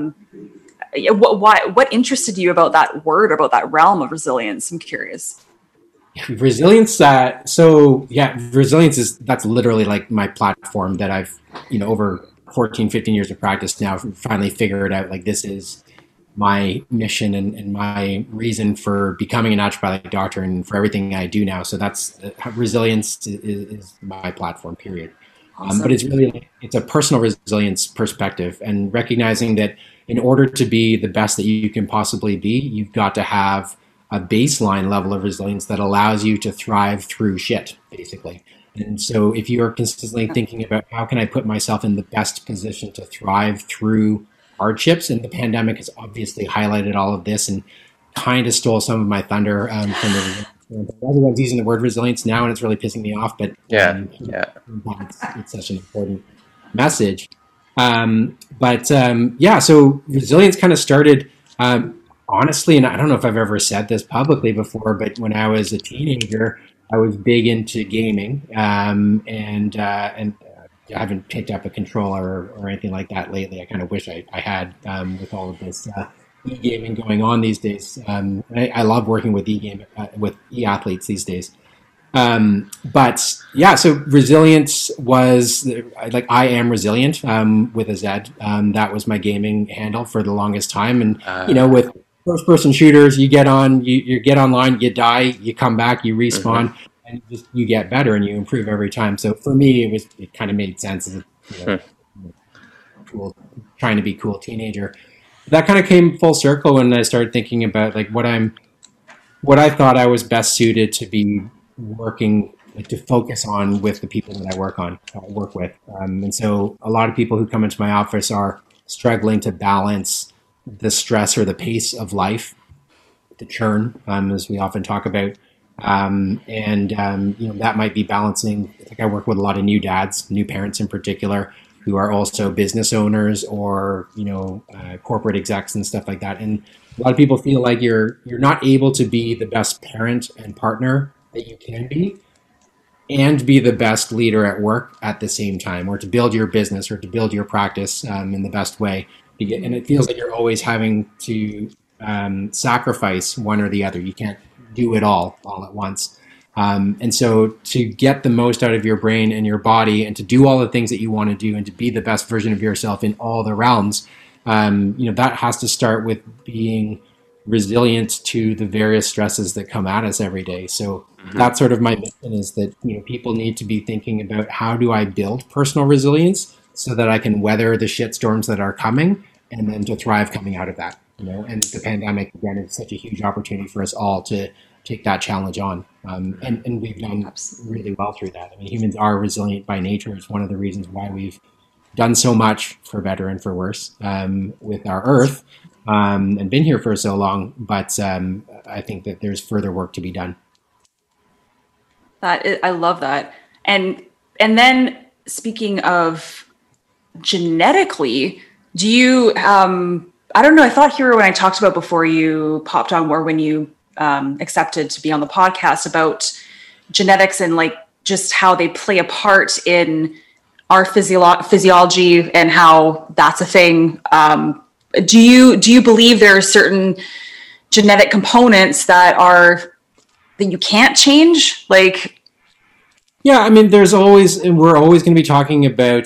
what interested you about that word, about that realm of resilience? I'm curious. Resilience. Resilience that's literally like my platform that I've, over 14, 15 years of practice now, finally figured out, like, this is my mission and my reason for becoming a naturopathic doctor and for everything I do now. So that's resilience is my platform, period. Awesome. But it's a personal resilience perspective, and recognizing that in order to be the best that you can possibly be, you've got to have a baseline level of resilience that allows you to thrive through shit, basically. And so if you are consistently thinking about how can I put myself in the best position to thrive through hardships, and the pandemic has obviously highlighted all of this and kind of stole some of my thunder from everyone's using the word resilience now, and it's really pissing me off, but it's such an important message. So resilience kind of started, honestly, and I don't know if I've ever said this publicly before, but when I was a teenager, I was big into gaming, and I haven't picked up a controller or anything like that lately. I kind of wish I had, with all of this e-gaming going on these days. I love working with with e-athletes these days. So resilience was like, I am resilient, with a Z. That was my gaming handle for the longest time. And, with first-person shooters, you get on, you get online, you die, you come back, you respawn, and you get better and you improve every time. So for me, it kind of made sense as a cool, trying to be cool teenager. That kind of came full circle when I started thinking about like what I thought I was best suited to be working, like, to focus on with the people that I work with. And so a lot of people who come into my office are struggling to balance the stress or the pace of life, the churn, as we often talk about. That might be balancing. Like, I work with a lot of new dads, new parents in particular, who are also business owners or, corporate execs and stuff like that. And a lot of people feel like you're not able to be the best parent and partner that you can be and be the best leader at work at the same time, or to build your business or to build your practice in the best way. And it feels like you're always having to sacrifice one or the other. You can't do it all at once. And so to get the most out of your brain and your body and to do all the things that you want to do and to be the best version of yourself in all the realms, that has to start with being resilient to the various stresses that come at us every day. So that's sort of my mission, is that people need to be thinking about, how do I build personal resilience so that I can weather the shit storms that are coming, and then to thrive coming out of that. And the pandemic, again, is such a huge opportunity for us all to take that challenge on. And we've done really well through that. I mean, humans are resilient by nature. It's one of the reasons why we've done so much, for better and for worse, with our Earth, and been here for so long. But I think that there's further work to be done. I love that. And then, speaking of genetically, do you, I don't know, I thought, Hiro, when I talked about before you popped on, or when you accepted to be on the podcast, about genetics and like just how they play a part in our physiology and how that's a thing. Do you believe there are certain genetic components that you can't change? Like, yeah, I mean, we're always going to be talking about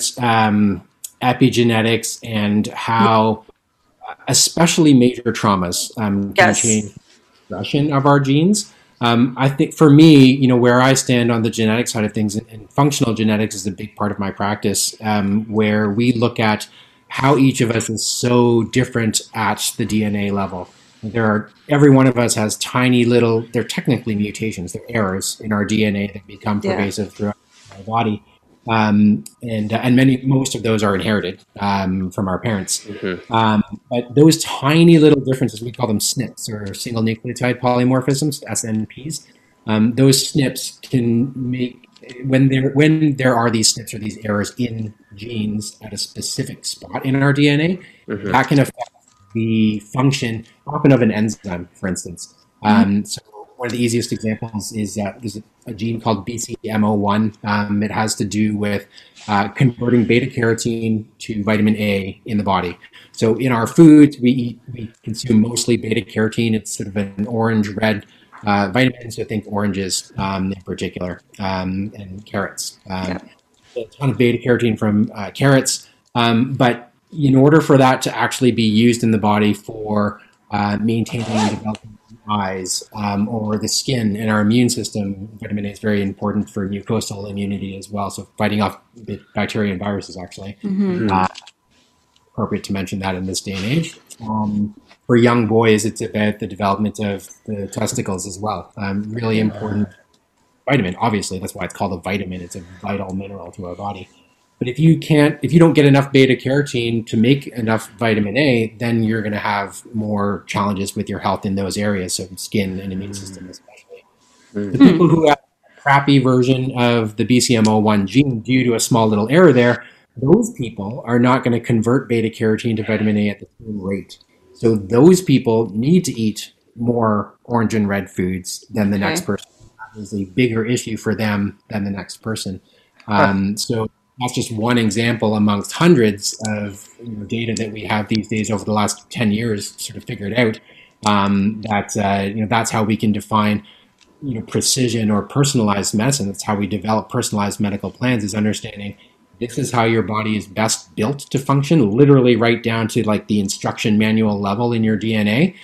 epigenetics and how especially major traumas can change the expression of our genes. I think for me, where I stand on the genetic side of things, and functional genetics is a big part of my practice, where we look at how each of us is so different at the DNA level. Every one of us has tiny little, they're technically mutations, they're errors in our DNA that become pervasive throughout our body. And most of those are inherited from our parents. But those tiny little differences, we call them SNPs, or single nucleotide polymorphisms, SNPs. Those SNPs can make, when there are these SNPs or these errors in genes at a specific spot in our DNA, that can affect the function often of an enzyme, for instance. So one of the easiest examples is there's a gene called BCMO1. It has to do with converting beta carotene to vitamin A in the body. So in our foods, we consume mostly beta carotene. It's sort of an orange-red vitamin, so think oranges in particular, and carrots. A ton of beta carotene from carrots, but in order for that to actually be used in the body for maintaining and developing eyes or the skin and our immune system, vitamin A is very important for mucosal immunity as well. So fighting off bacteria and viruses, actually. Appropriate to mention that in this day and age. For young boys, it's about the development of the testicles as well. Really important vitamin, obviously. That's why it's called a vitamin. It's a vital mineral to our body. But if you don't get enough beta carotene to make enough vitamin A, then you're going to have more challenges with your health in those areas, so skin and immune system especially. The people who have a crappy version of the BCMO1 gene due to a small little error there, those people are not going to convert beta carotene to vitamin A at the same rate. So those people need to eat more orange and red foods than the next person. That is a bigger issue for them than the next person. So that's just one example amongst hundreds of data that we have these days over the last 10 years sort of figured out, that that's how we can define precision or personalized medicine. That's how we develop personalized medical plans, is understanding this is how your body is best built to function, literally right down to like the instruction manual level in your DNA.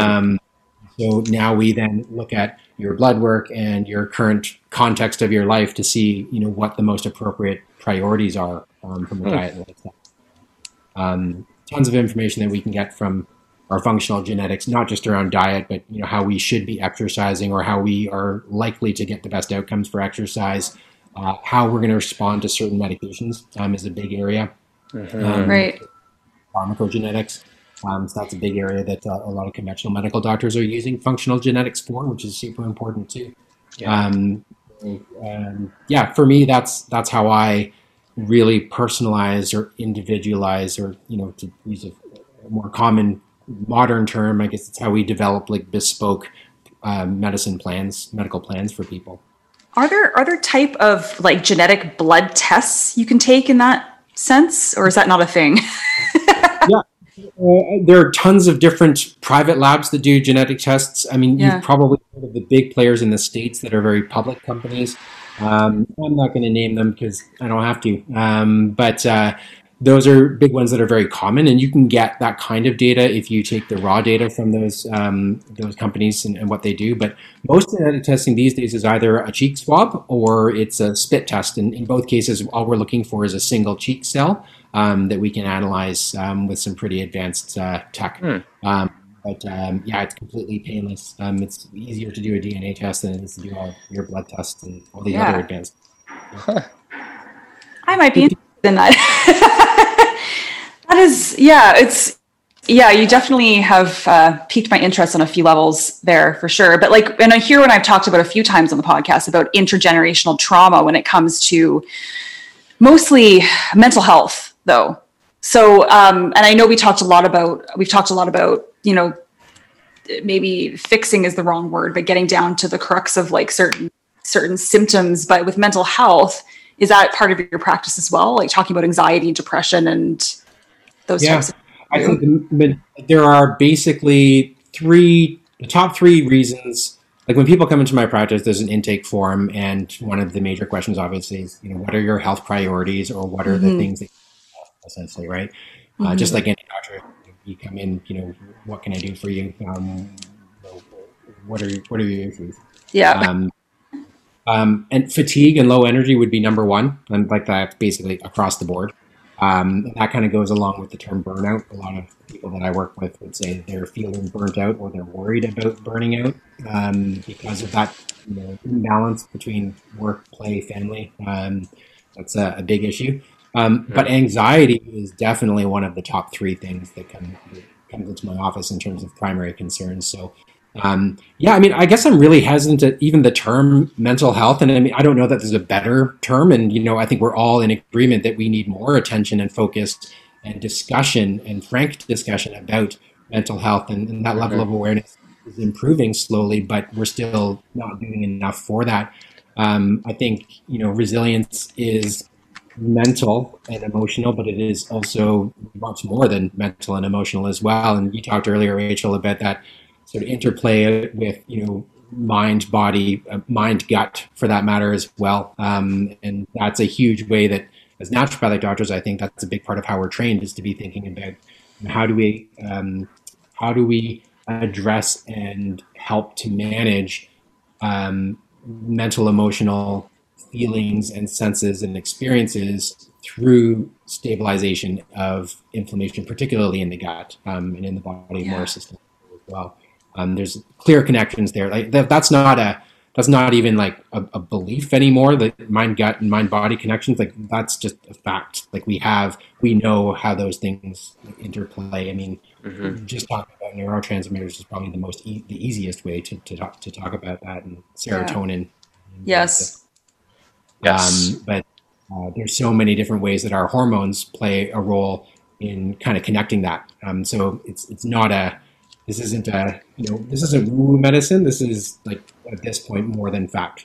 So now we then look at your blood work and your current context of your life to see what the most appropriate priorities are from a diet and lifestyle. Tons of information that we can get from our functional genetics, not just around diet, but how we should be exercising, or how we are likely to get the best outcomes for exercise, how we're going to respond to certain medications is a big area. Right. Pharmacogenetics. So that's a big area that a lot of conventional medical doctors are using functional genetics for, which is super important too. For me, that's how I really personalize or individualize, or to use a more common modern term, I guess it's how we develop like bespoke medical plans for people. Are there type of like genetic blood tests you can take in that sense, or is that not a thing? There are tons of different private labs that do genetic tests. I mean, Yeah. you've probably heard of the big players in the States that are very public companies. I'm not going to name them because I don't have to. But those are big ones that are very common, and you can get that kind of data if you take the raw data from those companies and what they do. But most genetic testing these days is either a cheek swab or it's a spit test. And in both cases, all we're looking for is a single cheek cell that we can analyze with some pretty advanced tech. Yeah, it's completely painless. It's easier to do a DNA test than it is to do all your blood tests and all these other advanced. I might be interested in that. That is, you definitely have piqued my interest on a few levels there for sure. But like, and I hear when I've talked about a few times on the podcast about intergenerational trauma when it comes to mostly mental health, though. So, and I know we've talked a lot about, you know, maybe fixing is the wrong word, but getting down to the crux of like certain symptoms. But with mental health, is that part of your practice as well? Like talking about anxiety, depression, and those types of things? I think there are basically the top three reasons. Like when people come into my practice, there's an intake form, and one of the major questions obviously is, you know, what are your health priorities, or what are the things that you have, essentially, right? Just like any doctor, you come in, you know, what can I do for you? What are your issues? Yeah. And fatigue and low energy would be number one, and like that's basically across the board. And that kind of goes along with the term burnout. A lot of people that I work with would say they're feeling burnt out or they're worried about burning out because of that, you know, imbalance between work, play, family. That's a big issue. But anxiety is definitely one of the top three things that comes into my office in terms of primary concerns. So, I mean, I guess I'm really hesitant at even the term mental health. And I mean, I don't know that there's a better term. And, you know, I think we're all in agreement that we need more attention and focus and discussion and frank discussion about mental health. And that level of awareness is improving slowly, but we're still not doing enough for that. I think, you know, resilience is mental and emotional, but it is also much more than mental and emotional as well. And you talked earlier, Rachel, about that sort of interplay with, you know, mind, body, mind, gut, for that matter as well. And that's a huge way that, as naturopathic doctors, I think that's a big part of how we're trained, is to be thinking about how do we address and help to manage mental, emotional feelings and senses and experiences through stabilization of inflammation, particularly in the gut and in the body more system as well. There's clear connections there. Like that's not even like a belief anymore. That mind gut and mind body connections, like that's just a fact. Like we know how those things interplay. I mean, just talking about neurotransmitters is probably the easiest way to talk about that, and serotonin. Yes. But there's so many different ways that our hormones play a role in kind of connecting that. So this isn't woo medicine. This is like at this point more than fact.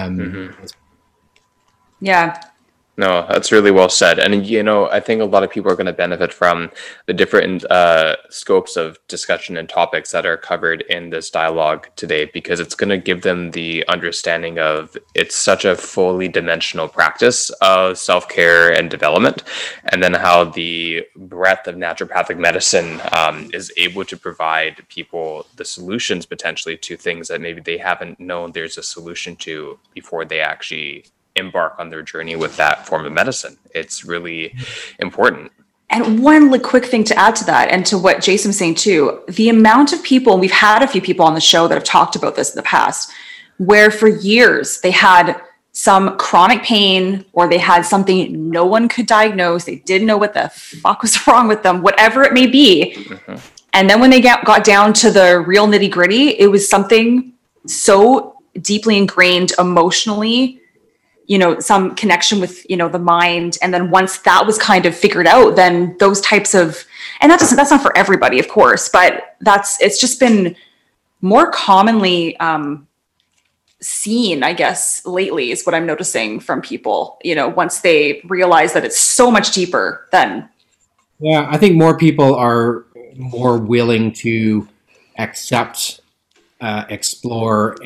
Yeah. No, that's really well said. And, you know, I think a lot of people are going to benefit from the different scopes of discussion and topics that are covered in this dialogue today, because it's going to give them the understanding of it's such a fully dimensional practice of self-care and development, and then how the breadth of naturopathic medicine is able to provide people the solutions potentially to things that maybe they haven't known there's a solution to before they actually embark on their journey with that form of medicine. It's really important. And one quick thing to add to that, and to what Jason was saying too, the amount of people, and we've had a few people on the show that have talked about this in the past, where for years they had some chronic pain, or they had something no one could diagnose. They didn't know what the fuck was wrong with them, whatever it may be. And then when they got down to the real nitty gritty, it was something so deeply ingrained emotionally, you know, some connection with, you know, the mind. And then once that was kind of figured out, then those types of, and that's not for everybody, of course, but it's just been more commonly seen, I guess, lately, is what I'm noticing from people, you know, once they realize that it's so much deeper than Yeah, I think more people are more willing to accept, explore,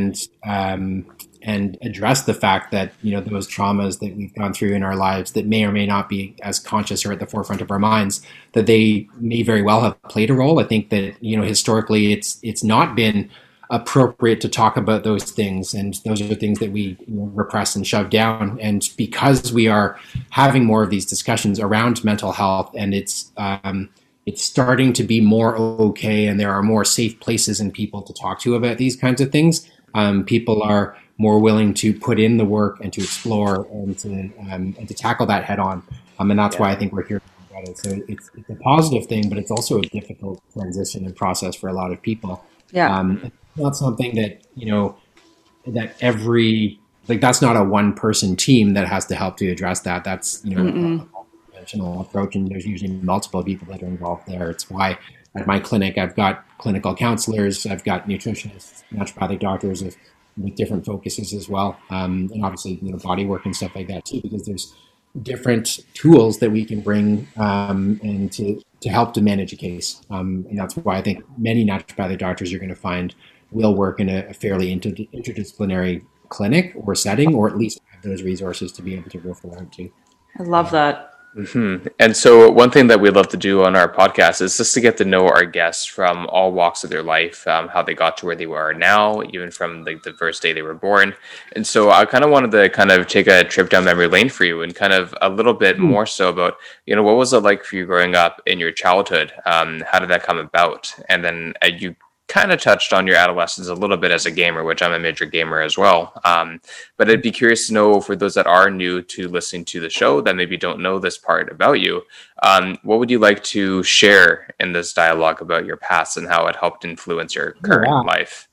and address the fact that those traumas that we've gone through in our lives that may or may not be as conscious or at the forefront of our minds, that they may very well have played a role. I think that historically it's not been appropriate to talk about those things, and those are the things that we repress and shove down. And because we are having more of these discussions around mental health, and it's starting to be more okay, and there are more safe places and people to talk to about these kinds of things, people are more willing to put in the work and to explore and to tackle that head on. And that's why I think we're here about it. So it's a positive thing, but it's also a difficult transition and process for a lot of people. Yeah. It's not something that, that that's not a one person team that has to help to address that. That's, a multidimensional approach, and there's usually multiple people that are involved there. It's why at my clinic, I've got clinical counselors, I've got nutritionists, naturopathic doctors with different focuses as well. And obviously, body work and stuff like that too, because there's different tools that we can bring and to help to manage a case. And that's why I think many naturopathic doctors you're going to find will work in a fairly interdisciplinary clinic or setting, or at least have those resources to be able to refer out to. I love that. Mm-hmm. And so one thing that we love to do on our podcast is just to get to know our guests from all walks of their life, how they got to where they are now, even from the first day they were born. And so I kind of wanted to kind of take a trip down memory lane for you, and kind of a little bit more so about, what was it like for you growing up in your childhood? How did that come about? And then you kind of touched on your adolescence a little bit as a gamer, which I'm a major gamer as well. But I'd be curious to know, for those that are new to listening to the show that maybe don't know this part about you, what would you like to share in this dialogue about your past and how it helped influence your current life?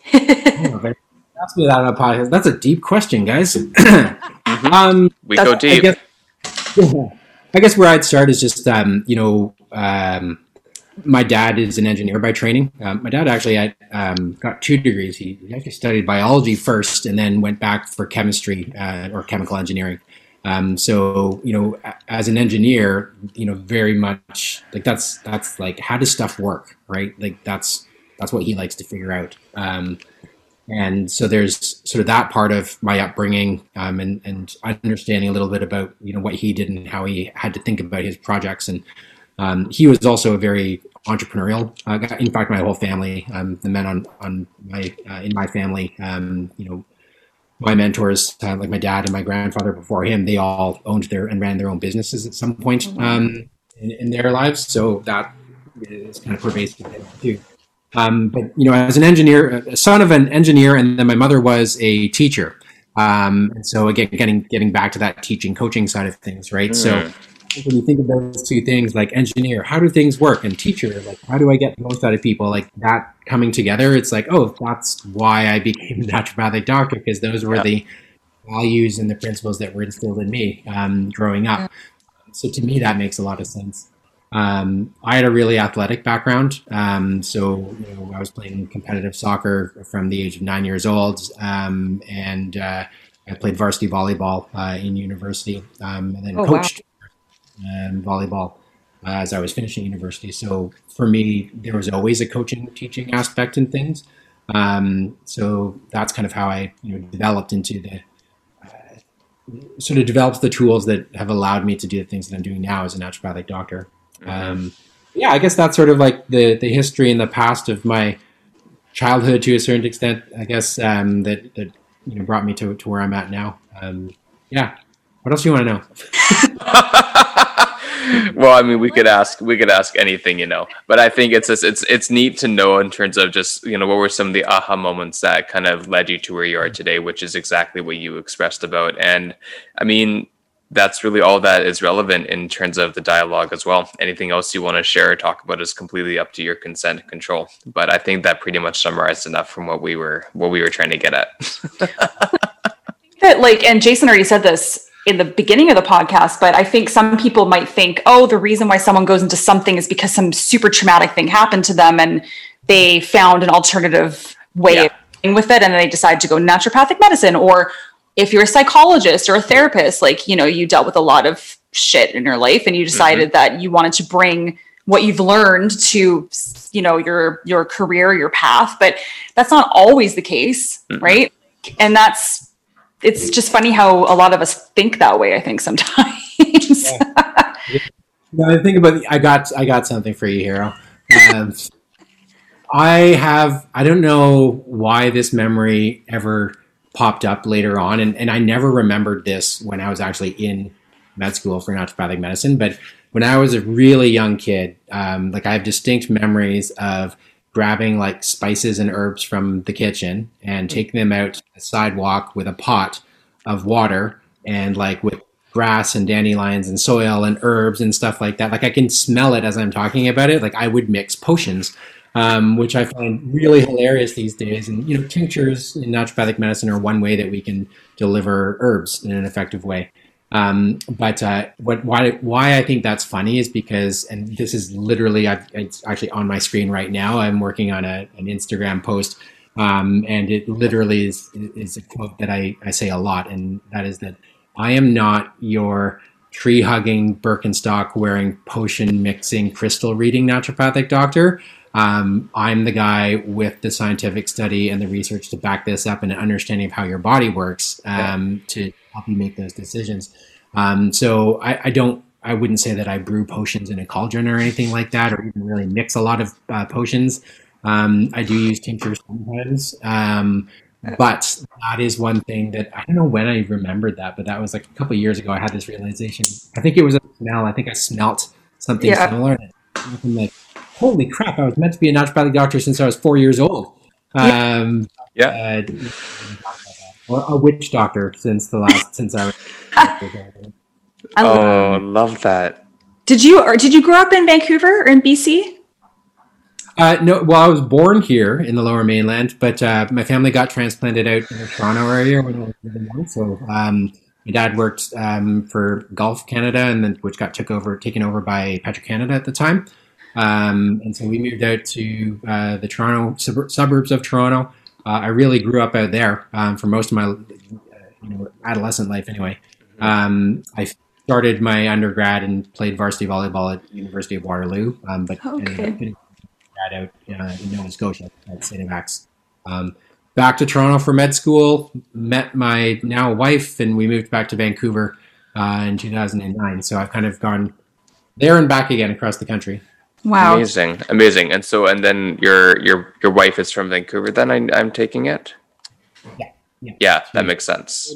Ask me that on a podcast. That's a deep question, guys. We go deep. I guess where I'd start is just, my dad is an engineer by training. My dad actually got 2 degrees. He actually studied biology first and then went back for chemistry or chemical engineering. So, as an engineer, very much like that's like, how does stuff work, right? Like that's what he likes to figure out. And so there's sort of that part of my upbringing and understanding a little bit about, what he did and how he had to think about his projects. And he was also a very entrepreneurial guy. In fact, my whole family, the men in my family, my mentors, like my dad and my grandfather before him, they all owned and ran their own businesses at some point in their lives. So that is kind of pervasive too. But as an engineer, a son of an engineer, and then my mother was a teacher. And so again, getting back to that teaching, coaching side of things, right? So when you think of those two things, like engineer, how do things work? And teacher, like, how do I get the most out of people? Like that coming together, it's like, oh, that's why I became a naturopathic doctor, because those were the values and the principles that were instilled in me growing up. So to me, that makes a lot of sense. I had a really athletic background. So I was playing competitive soccer from the age of 9 years old. And I played varsity volleyball in university and then coached volleyball as I was finishing university. So for me, there was always a coaching, teaching aspect in things. So that's kind of how I developed into developed the tools that have allowed me to do the things that I'm doing now as a naturopathic doctor. I guess that's sort of like the history and the past of my childhood to a certain extent, I guess, that brought me to where I'm at now. What else do you want to know? Well, I mean, we could ask anything, but I think it's neat to know in terms of just, what were some of the aha moments that kind of led you to where you are today, which is exactly what you expressed about. And I mean, that's really all that is relevant in terms of the dialogue as well. Anything else you want to share or talk about is completely up to your consent and control. But I think that pretty much summarized enough from what we were trying to get at. That, and Jason already said this in the beginning of the podcast, but I think some people might think, oh, the reason why someone goes into something is because some super traumatic thing happened to them and they found an alternative way of dealing with it, and they decide to go naturopathic medicine. Or if you're a psychologist or a therapist, you dealt with a lot of shit in your life, and you decided that you wanted to bring what you've learned to, you know, your career, your path. But that's not always the case, right? And it's just funny how a lot of us think that way, I think, sometimes. Now, I think about I got something for you, Hero. I don't know why this memory ever popped up later on, and I never remembered this when I was actually in med school for naturopathic medicine, but when I was a really young kid, like I have distinct memories of grabbing like spices and herbs from the kitchen and taking them out to the sidewalk with a pot of water and like with grass and dandelions and soil and herbs and stuff like that. Like I can smell it as I'm talking about it. Like I would mix potions, which I find really hilarious these days. And, you know, tinctures in naturopathic medicine are one way that we can deliver herbs in an effective way. Why I think that's funny is because, and this is literally, it's actually on my screen right now. I'm working on an Instagram post, and it literally is a quote that I say a lot, and that is that I am not your tree-hugging, Birkenstock-wearing, potion-mixing, crystal-reading naturopathic doctor. I'm the guy with the scientific study and the research to back this up and an understanding of how your body works to help you make those decisions. So I wouldn't say that I brew potions in a cauldron or anything like that, or even really mix a lot of potions. I do use tinctures sometimes. But that is one thing that I don't know when I remembered that, but that was like a couple of years ago. I had this realization. I think it was a smell. I think I smelt something similar. And I'm like, holy crap! I was meant to be a naturopathic doctor since I was 4 years old. Or a witch doctor since I was. Love that. Did you grow up in Vancouver or in BC? No, well, I was born here in the Lower Mainland, but my family got transplanted out in the Toronto area when I was really young. So my dad worked for Gulf Canada, and then which got taken over by Petro-Canada at the time. And so we moved out to the Toronto suburbs of Toronto. I really grew up out there for most of my adolescent life anyway. I started my undergrad and played varsity volleyball at University of Waterloo, but ended up getting out in Nova Scotia at St. Max. Back to Toronto for med school, met my now wife, and we moved back to Vancouver in 2009. So I've kind of gone there and back again across the country. Wow. Amazing. And then your wife is from Vancouver then I'm taking it? Yeah, that makes sense.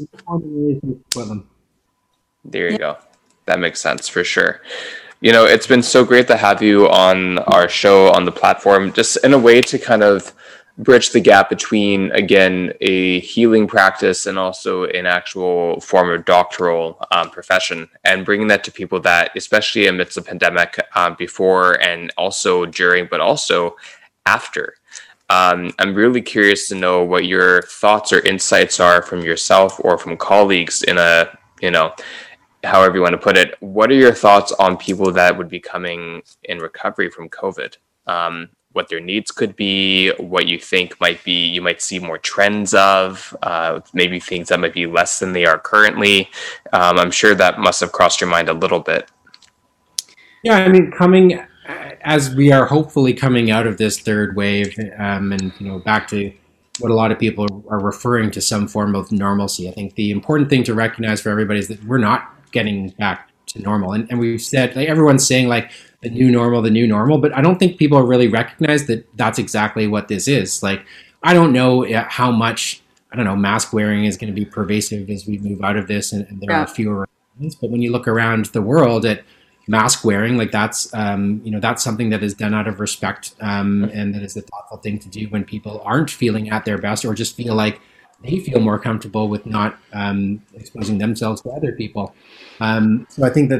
There you go. That makes sense for sure. You know, it's been so great to have you on our show on the platform, just in a way to kind of bridge the gap between, again, a healing practice and also an actual form of doctoral profession, and bringing that to people that, especially amidst the pandemic, before and also during, but also after. I'm really curious to know what your thoughts or insights are from yourself or from colleagues in a, however you want to put it. What are your thoughts on people that would be coming in recovery from COVID? What their needs could be, what you think you might see more trends of, maybe things that might be less than they are currently. I'm sure that must have crossed your mind a little bit. Yeah, I mean, as we are hopefully coming out of this third wave, and back to what a lot of people are referring to some form of normalcy. I think the important thing to recognize for everybody is that we're not getting back to normal. And we've said, like, everyone's saying like the new normal, but I don't think people really recognize that that's exactly what this is. Like, I don't know how much, mask wearing is going to be pervasive as we move out of this and there are fewer requirements. But when you look around the world at mask wearing, like that's something that is done out of respect, and that is a thoughtful thing to do when people aren't feeling at their best or just feel like they feel more comfortable with not exposing themselves to other people. So I think that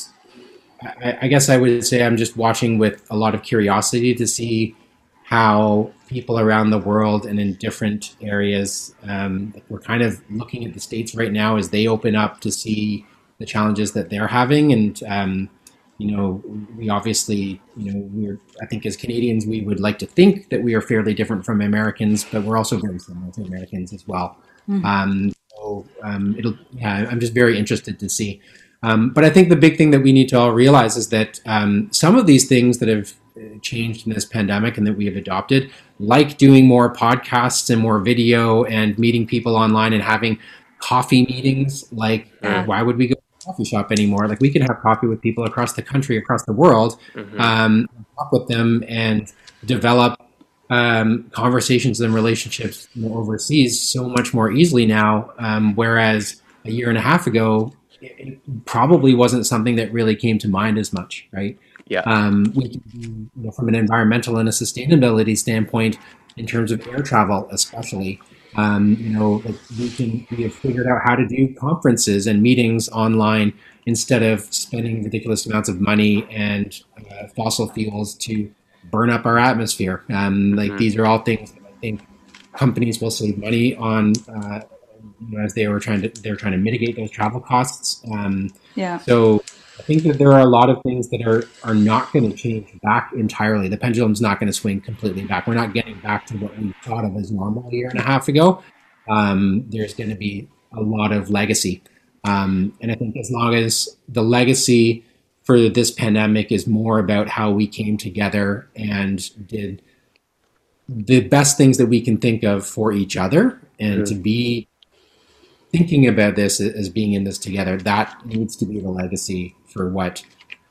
I guess I would say I'm just watching with a lot of curiosity to see how people around the world and in different areas, we're kind of looking at the States right now as they open up to see the challenges that they're having. And, we obviously, I think as Canadians, we would like to think that we are fairly different from Americans, but we're also very similar to Americans as well. I'm just very interested to see. But I think the big thing that we need to all realize is that some of these things that have changed in this pandemic and that we have adopted, like doing more podcasts and more video and meeting people online and having coffee meetings, like why would we go to a coffee shop anymore? Like we can have coffee with people across the country, across the world, talk with them and develop conversations and relationships overseas so much more easily now, whereas a year and a half ago, it probably wasn't something that really came to mind as much, right? Yeah. We can do, from an environmental and a sustainability standpoint, in terms of air travel, especially, like we have figured out how to do conferences and meetings online instead of spending ridiculous amounts of money and fossil fuels to burn up our atmosphere. These are all things that I think companies will save money on. As they're trying to mitigate those travel costs. So I think that there are a lot of things that are not going to change back entirely. The pendulum's not going to swing completely back. We're not getting back to what we thought of as normal a year and a half ago. There's going to be a lot of legacy. And I think as long as the legacy for this pandemic is more about how we came together and did the best things that we can think of for each other and to be thinking about this as being in this together, that needs to be the legacy for what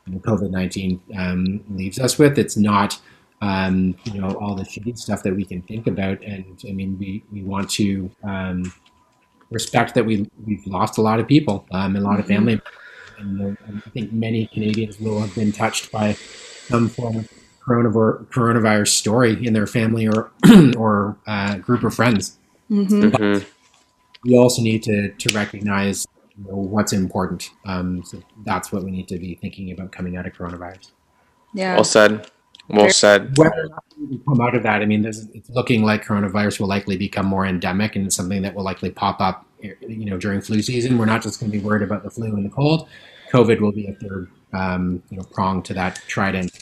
COVID-19 leaves us with. It's not, all the shitty stuff that we can think about. And I mean, we want to respect that we've lost a lot of people, a lot of family. And I think many Canadians will have been touched by some form of coronavirus story in their family or group of friends. But we also need to recognize what's important. So that's what we need to be thinking about coming out of coronavirus. Yeah. Well said. Well said. Whether or not we come out of that, I mean, it's looking like coronavirus will likely become more endemic and it's something that will likely pop up, during flu season. We're not just going to be worried about the flu and the cold. COVID will be a third, prong to that trident.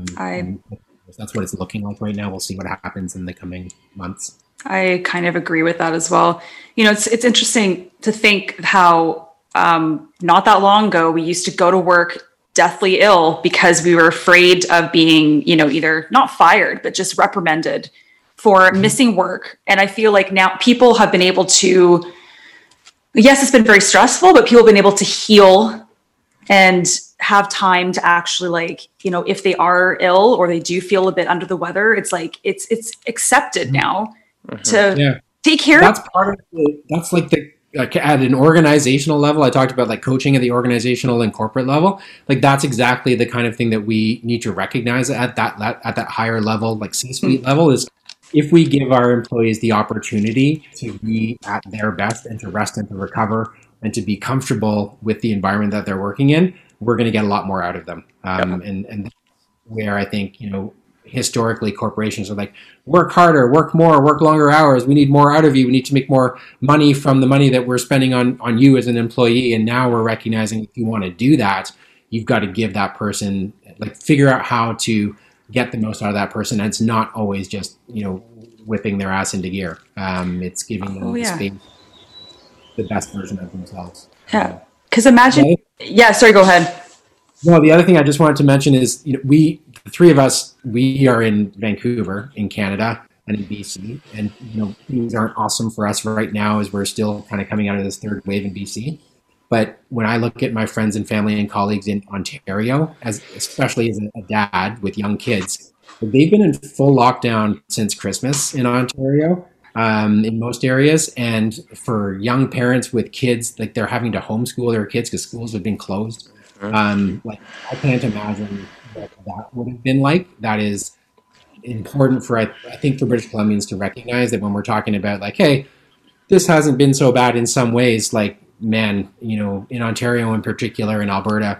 That's what it's looking like right now. We'll see what happens in the coming months. I kind of agree with that as well. It's interesting to think how not that long ago we used to go to work deathly ill because we were afraid of being, either not fired, but just reprimanded for missing work. And I feel like now people have been able to, yes, it's been very stressful, but people have been able to heal and have time to actually if they are ill or they do feel a bit under the weather, it's like, it's accepted now. To take care of. That's part of that's at an organizational level. I talked about coaching at the organizational and corporate level. That's exactly the kind of thing that we need to recognize at that higher level, C-suite level, is if we give our employees the opportunity to be at their best and to rest and to recover and to be comfortable with the environment that they're working in, we're going to get a lot more out of them. And where I think, historically corporations are work harder, work more, work longer hours. We need more out of you. We need to make more money from the money that we're spending on you as an employee. And now we're recognizing if you want to do that, you've got to give that person, figure out how to get the most out of that person. And it's not always just, whipping their ass into gear. It's giving them the space, the best version of themselves. Yeah. Because imagine, sorry, go ahead. No, the other thing I just wanted to mention is, the three of us, we are in Vancouver, in Canada, and in BC. And, things aren't awesome for us right now as we're still kind of coming out of this third wave in BC. But when I look at my friends and family and colleagues in Ontario, especially as a dad with young kids, they've been in full lockdown since Christmas in Ontario, in most areas. And for young parents with kids, they're having to homeschool their kids because schools have been closed. I can't imagine what that would have been like. That is important for, I think, for British Columbians to recognize that when we're talking about hey, this hasn't been so bad in some ways, in Ontario in particular, in Alberta,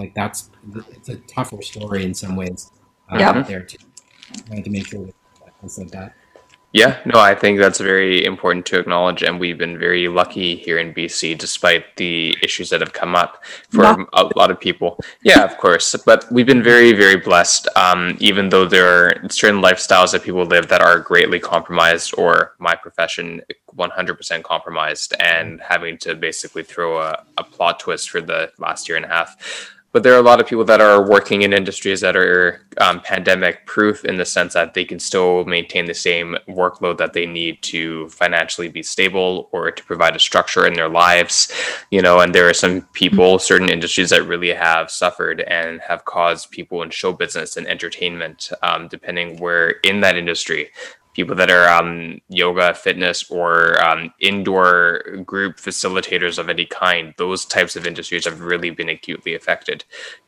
it's a tougher story in some ways. There to make sure that I said that. Yeah, no, I think that's very important to acknowledge, and we've been very lucky here in BC, despite the issues that have come up for a lot of people. Yeah, of course, but we've been very, very blessed. Even though there are certain lifestyles that people live that are greatly compromised, or my profession 100% compromised, and having to basically throw a plot twist for the last year and a half. But there are a lot of people that are working in industries that are pandemic proof, in the sense that they can still maintain the same workload that they need to financially be stable or to provide a structure in their lives, and there are some people, certain industries that really have suffered and have caused people in show business and entertainment, depending where in that industry, people that are yoga, fitness, or indoor group facilitators of any kind, those types of industries have really been acutely affected,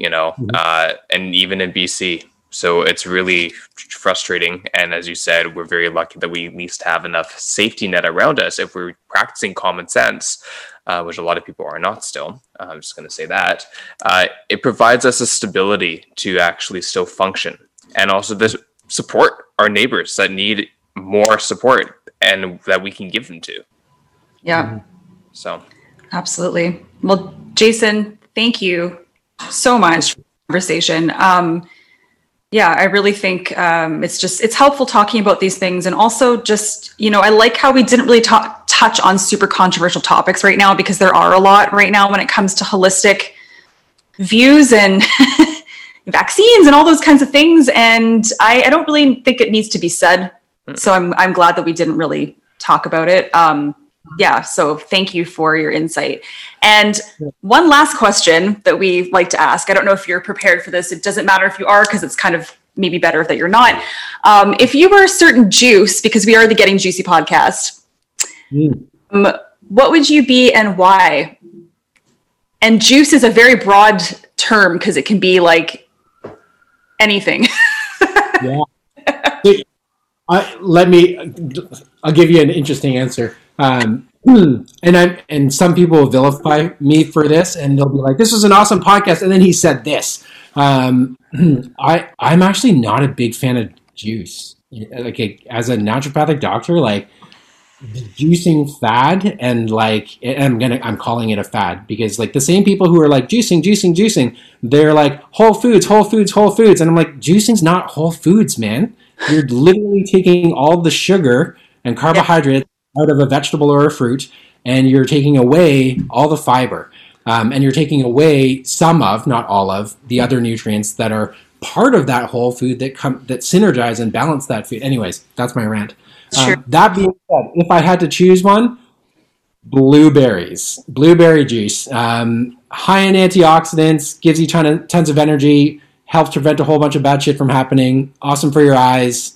and even in BC. So it's really frustrating. And as you said, we're very lucky that we at least have enough safety net around us if we're practicing common sense, which a lot of people are not still. I'm just going to say that. It provides us a stability to actually still function. And also this support our neighbors that need more support and that we can give them to. Yeah. So absolutely. Well, Jason, thank you so much for the conversation. I really think it's helpful talking about these things. And also just, I like how we didn't really touch on super controversial topics right now, because there are a lot right now when it comes to holistic views and vaccines and all those kinds of things. And I don't really think it needs to be said. So I'm glad that we didn't really talk about it. So thank you for your insight. And one last question that we like to ask, I don't know if you're prepared for this. It doesn't matter if you are, because it's kind of maybe better that you're not. If you were a certain juice, because we are the Getting Juicy podcast, what would you be and why? And juice is a very broad term because it can be like anything. Yeah. I'll give you an interesting answer. And some people will vilify me for this, and they'll be like, "This was an awesome podcast," and then he said this. I'm actually not a big fan of juice. Like, as a naturopathic doctor, like, the juicing fad, and I'm calling it a fad, because like the same people who are like juicing, they're like whole foods, and I'm like, juicing's not whole foods, man. You're literally taking all the sugar and carbohydrates out of a vegetable or a fruit, and you're taking away all the fiber, and you're taking away some of, not all of, the other nutrients that are part of that whole food that synergize and balance that food. Anyways, that's my rant. Sure. That being said, if I had to choose one, blueberry juice, high in antioxidants, gives you tons of energy, helps prevent a whole bunch of bad shit from happening, awesome for your eyes,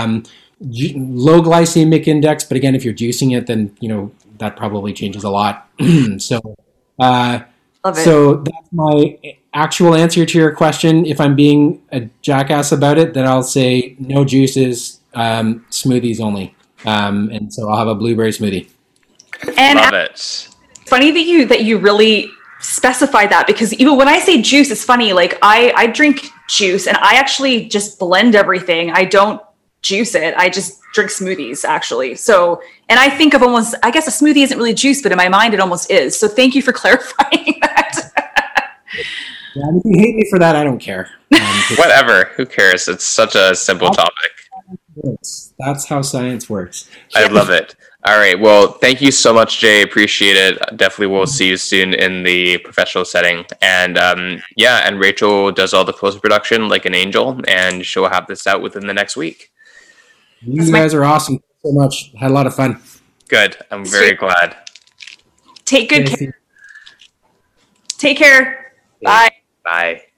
low glycemic index, but again, if you're juicing it, then that probably changes a lot. So Love it. So that's my actual answer to your question. If I'm being a jackass about it, then I'll say no juices, smoothies only. And so I'll have a blueberry smoothie. And love it. It's funny that you really specify that, because even when I say juice, it's funny. Like I drink juice and I actually just blend everything. I don't juice it. I just drink smoothies, actually. So, and I think of I guess a smoothie isn't really juice, but in my mind it almost is. So thank you for clarifying that. Yeah, if you hate me for that, I don't care. Whatever. Who cares? It's such a simple topic. That's how science works. I love it. All right. Well, thank you so much, Jay. Appreciate it. Definitely will see you soon in the professional setting. And and Rachel does all the post-production like an angel, and she'll have this out within the next week. You guys are awesome. Thanks so much. Had a lot of fun. Good. I'm very glad. Take good care. Take care. Bye. Bye.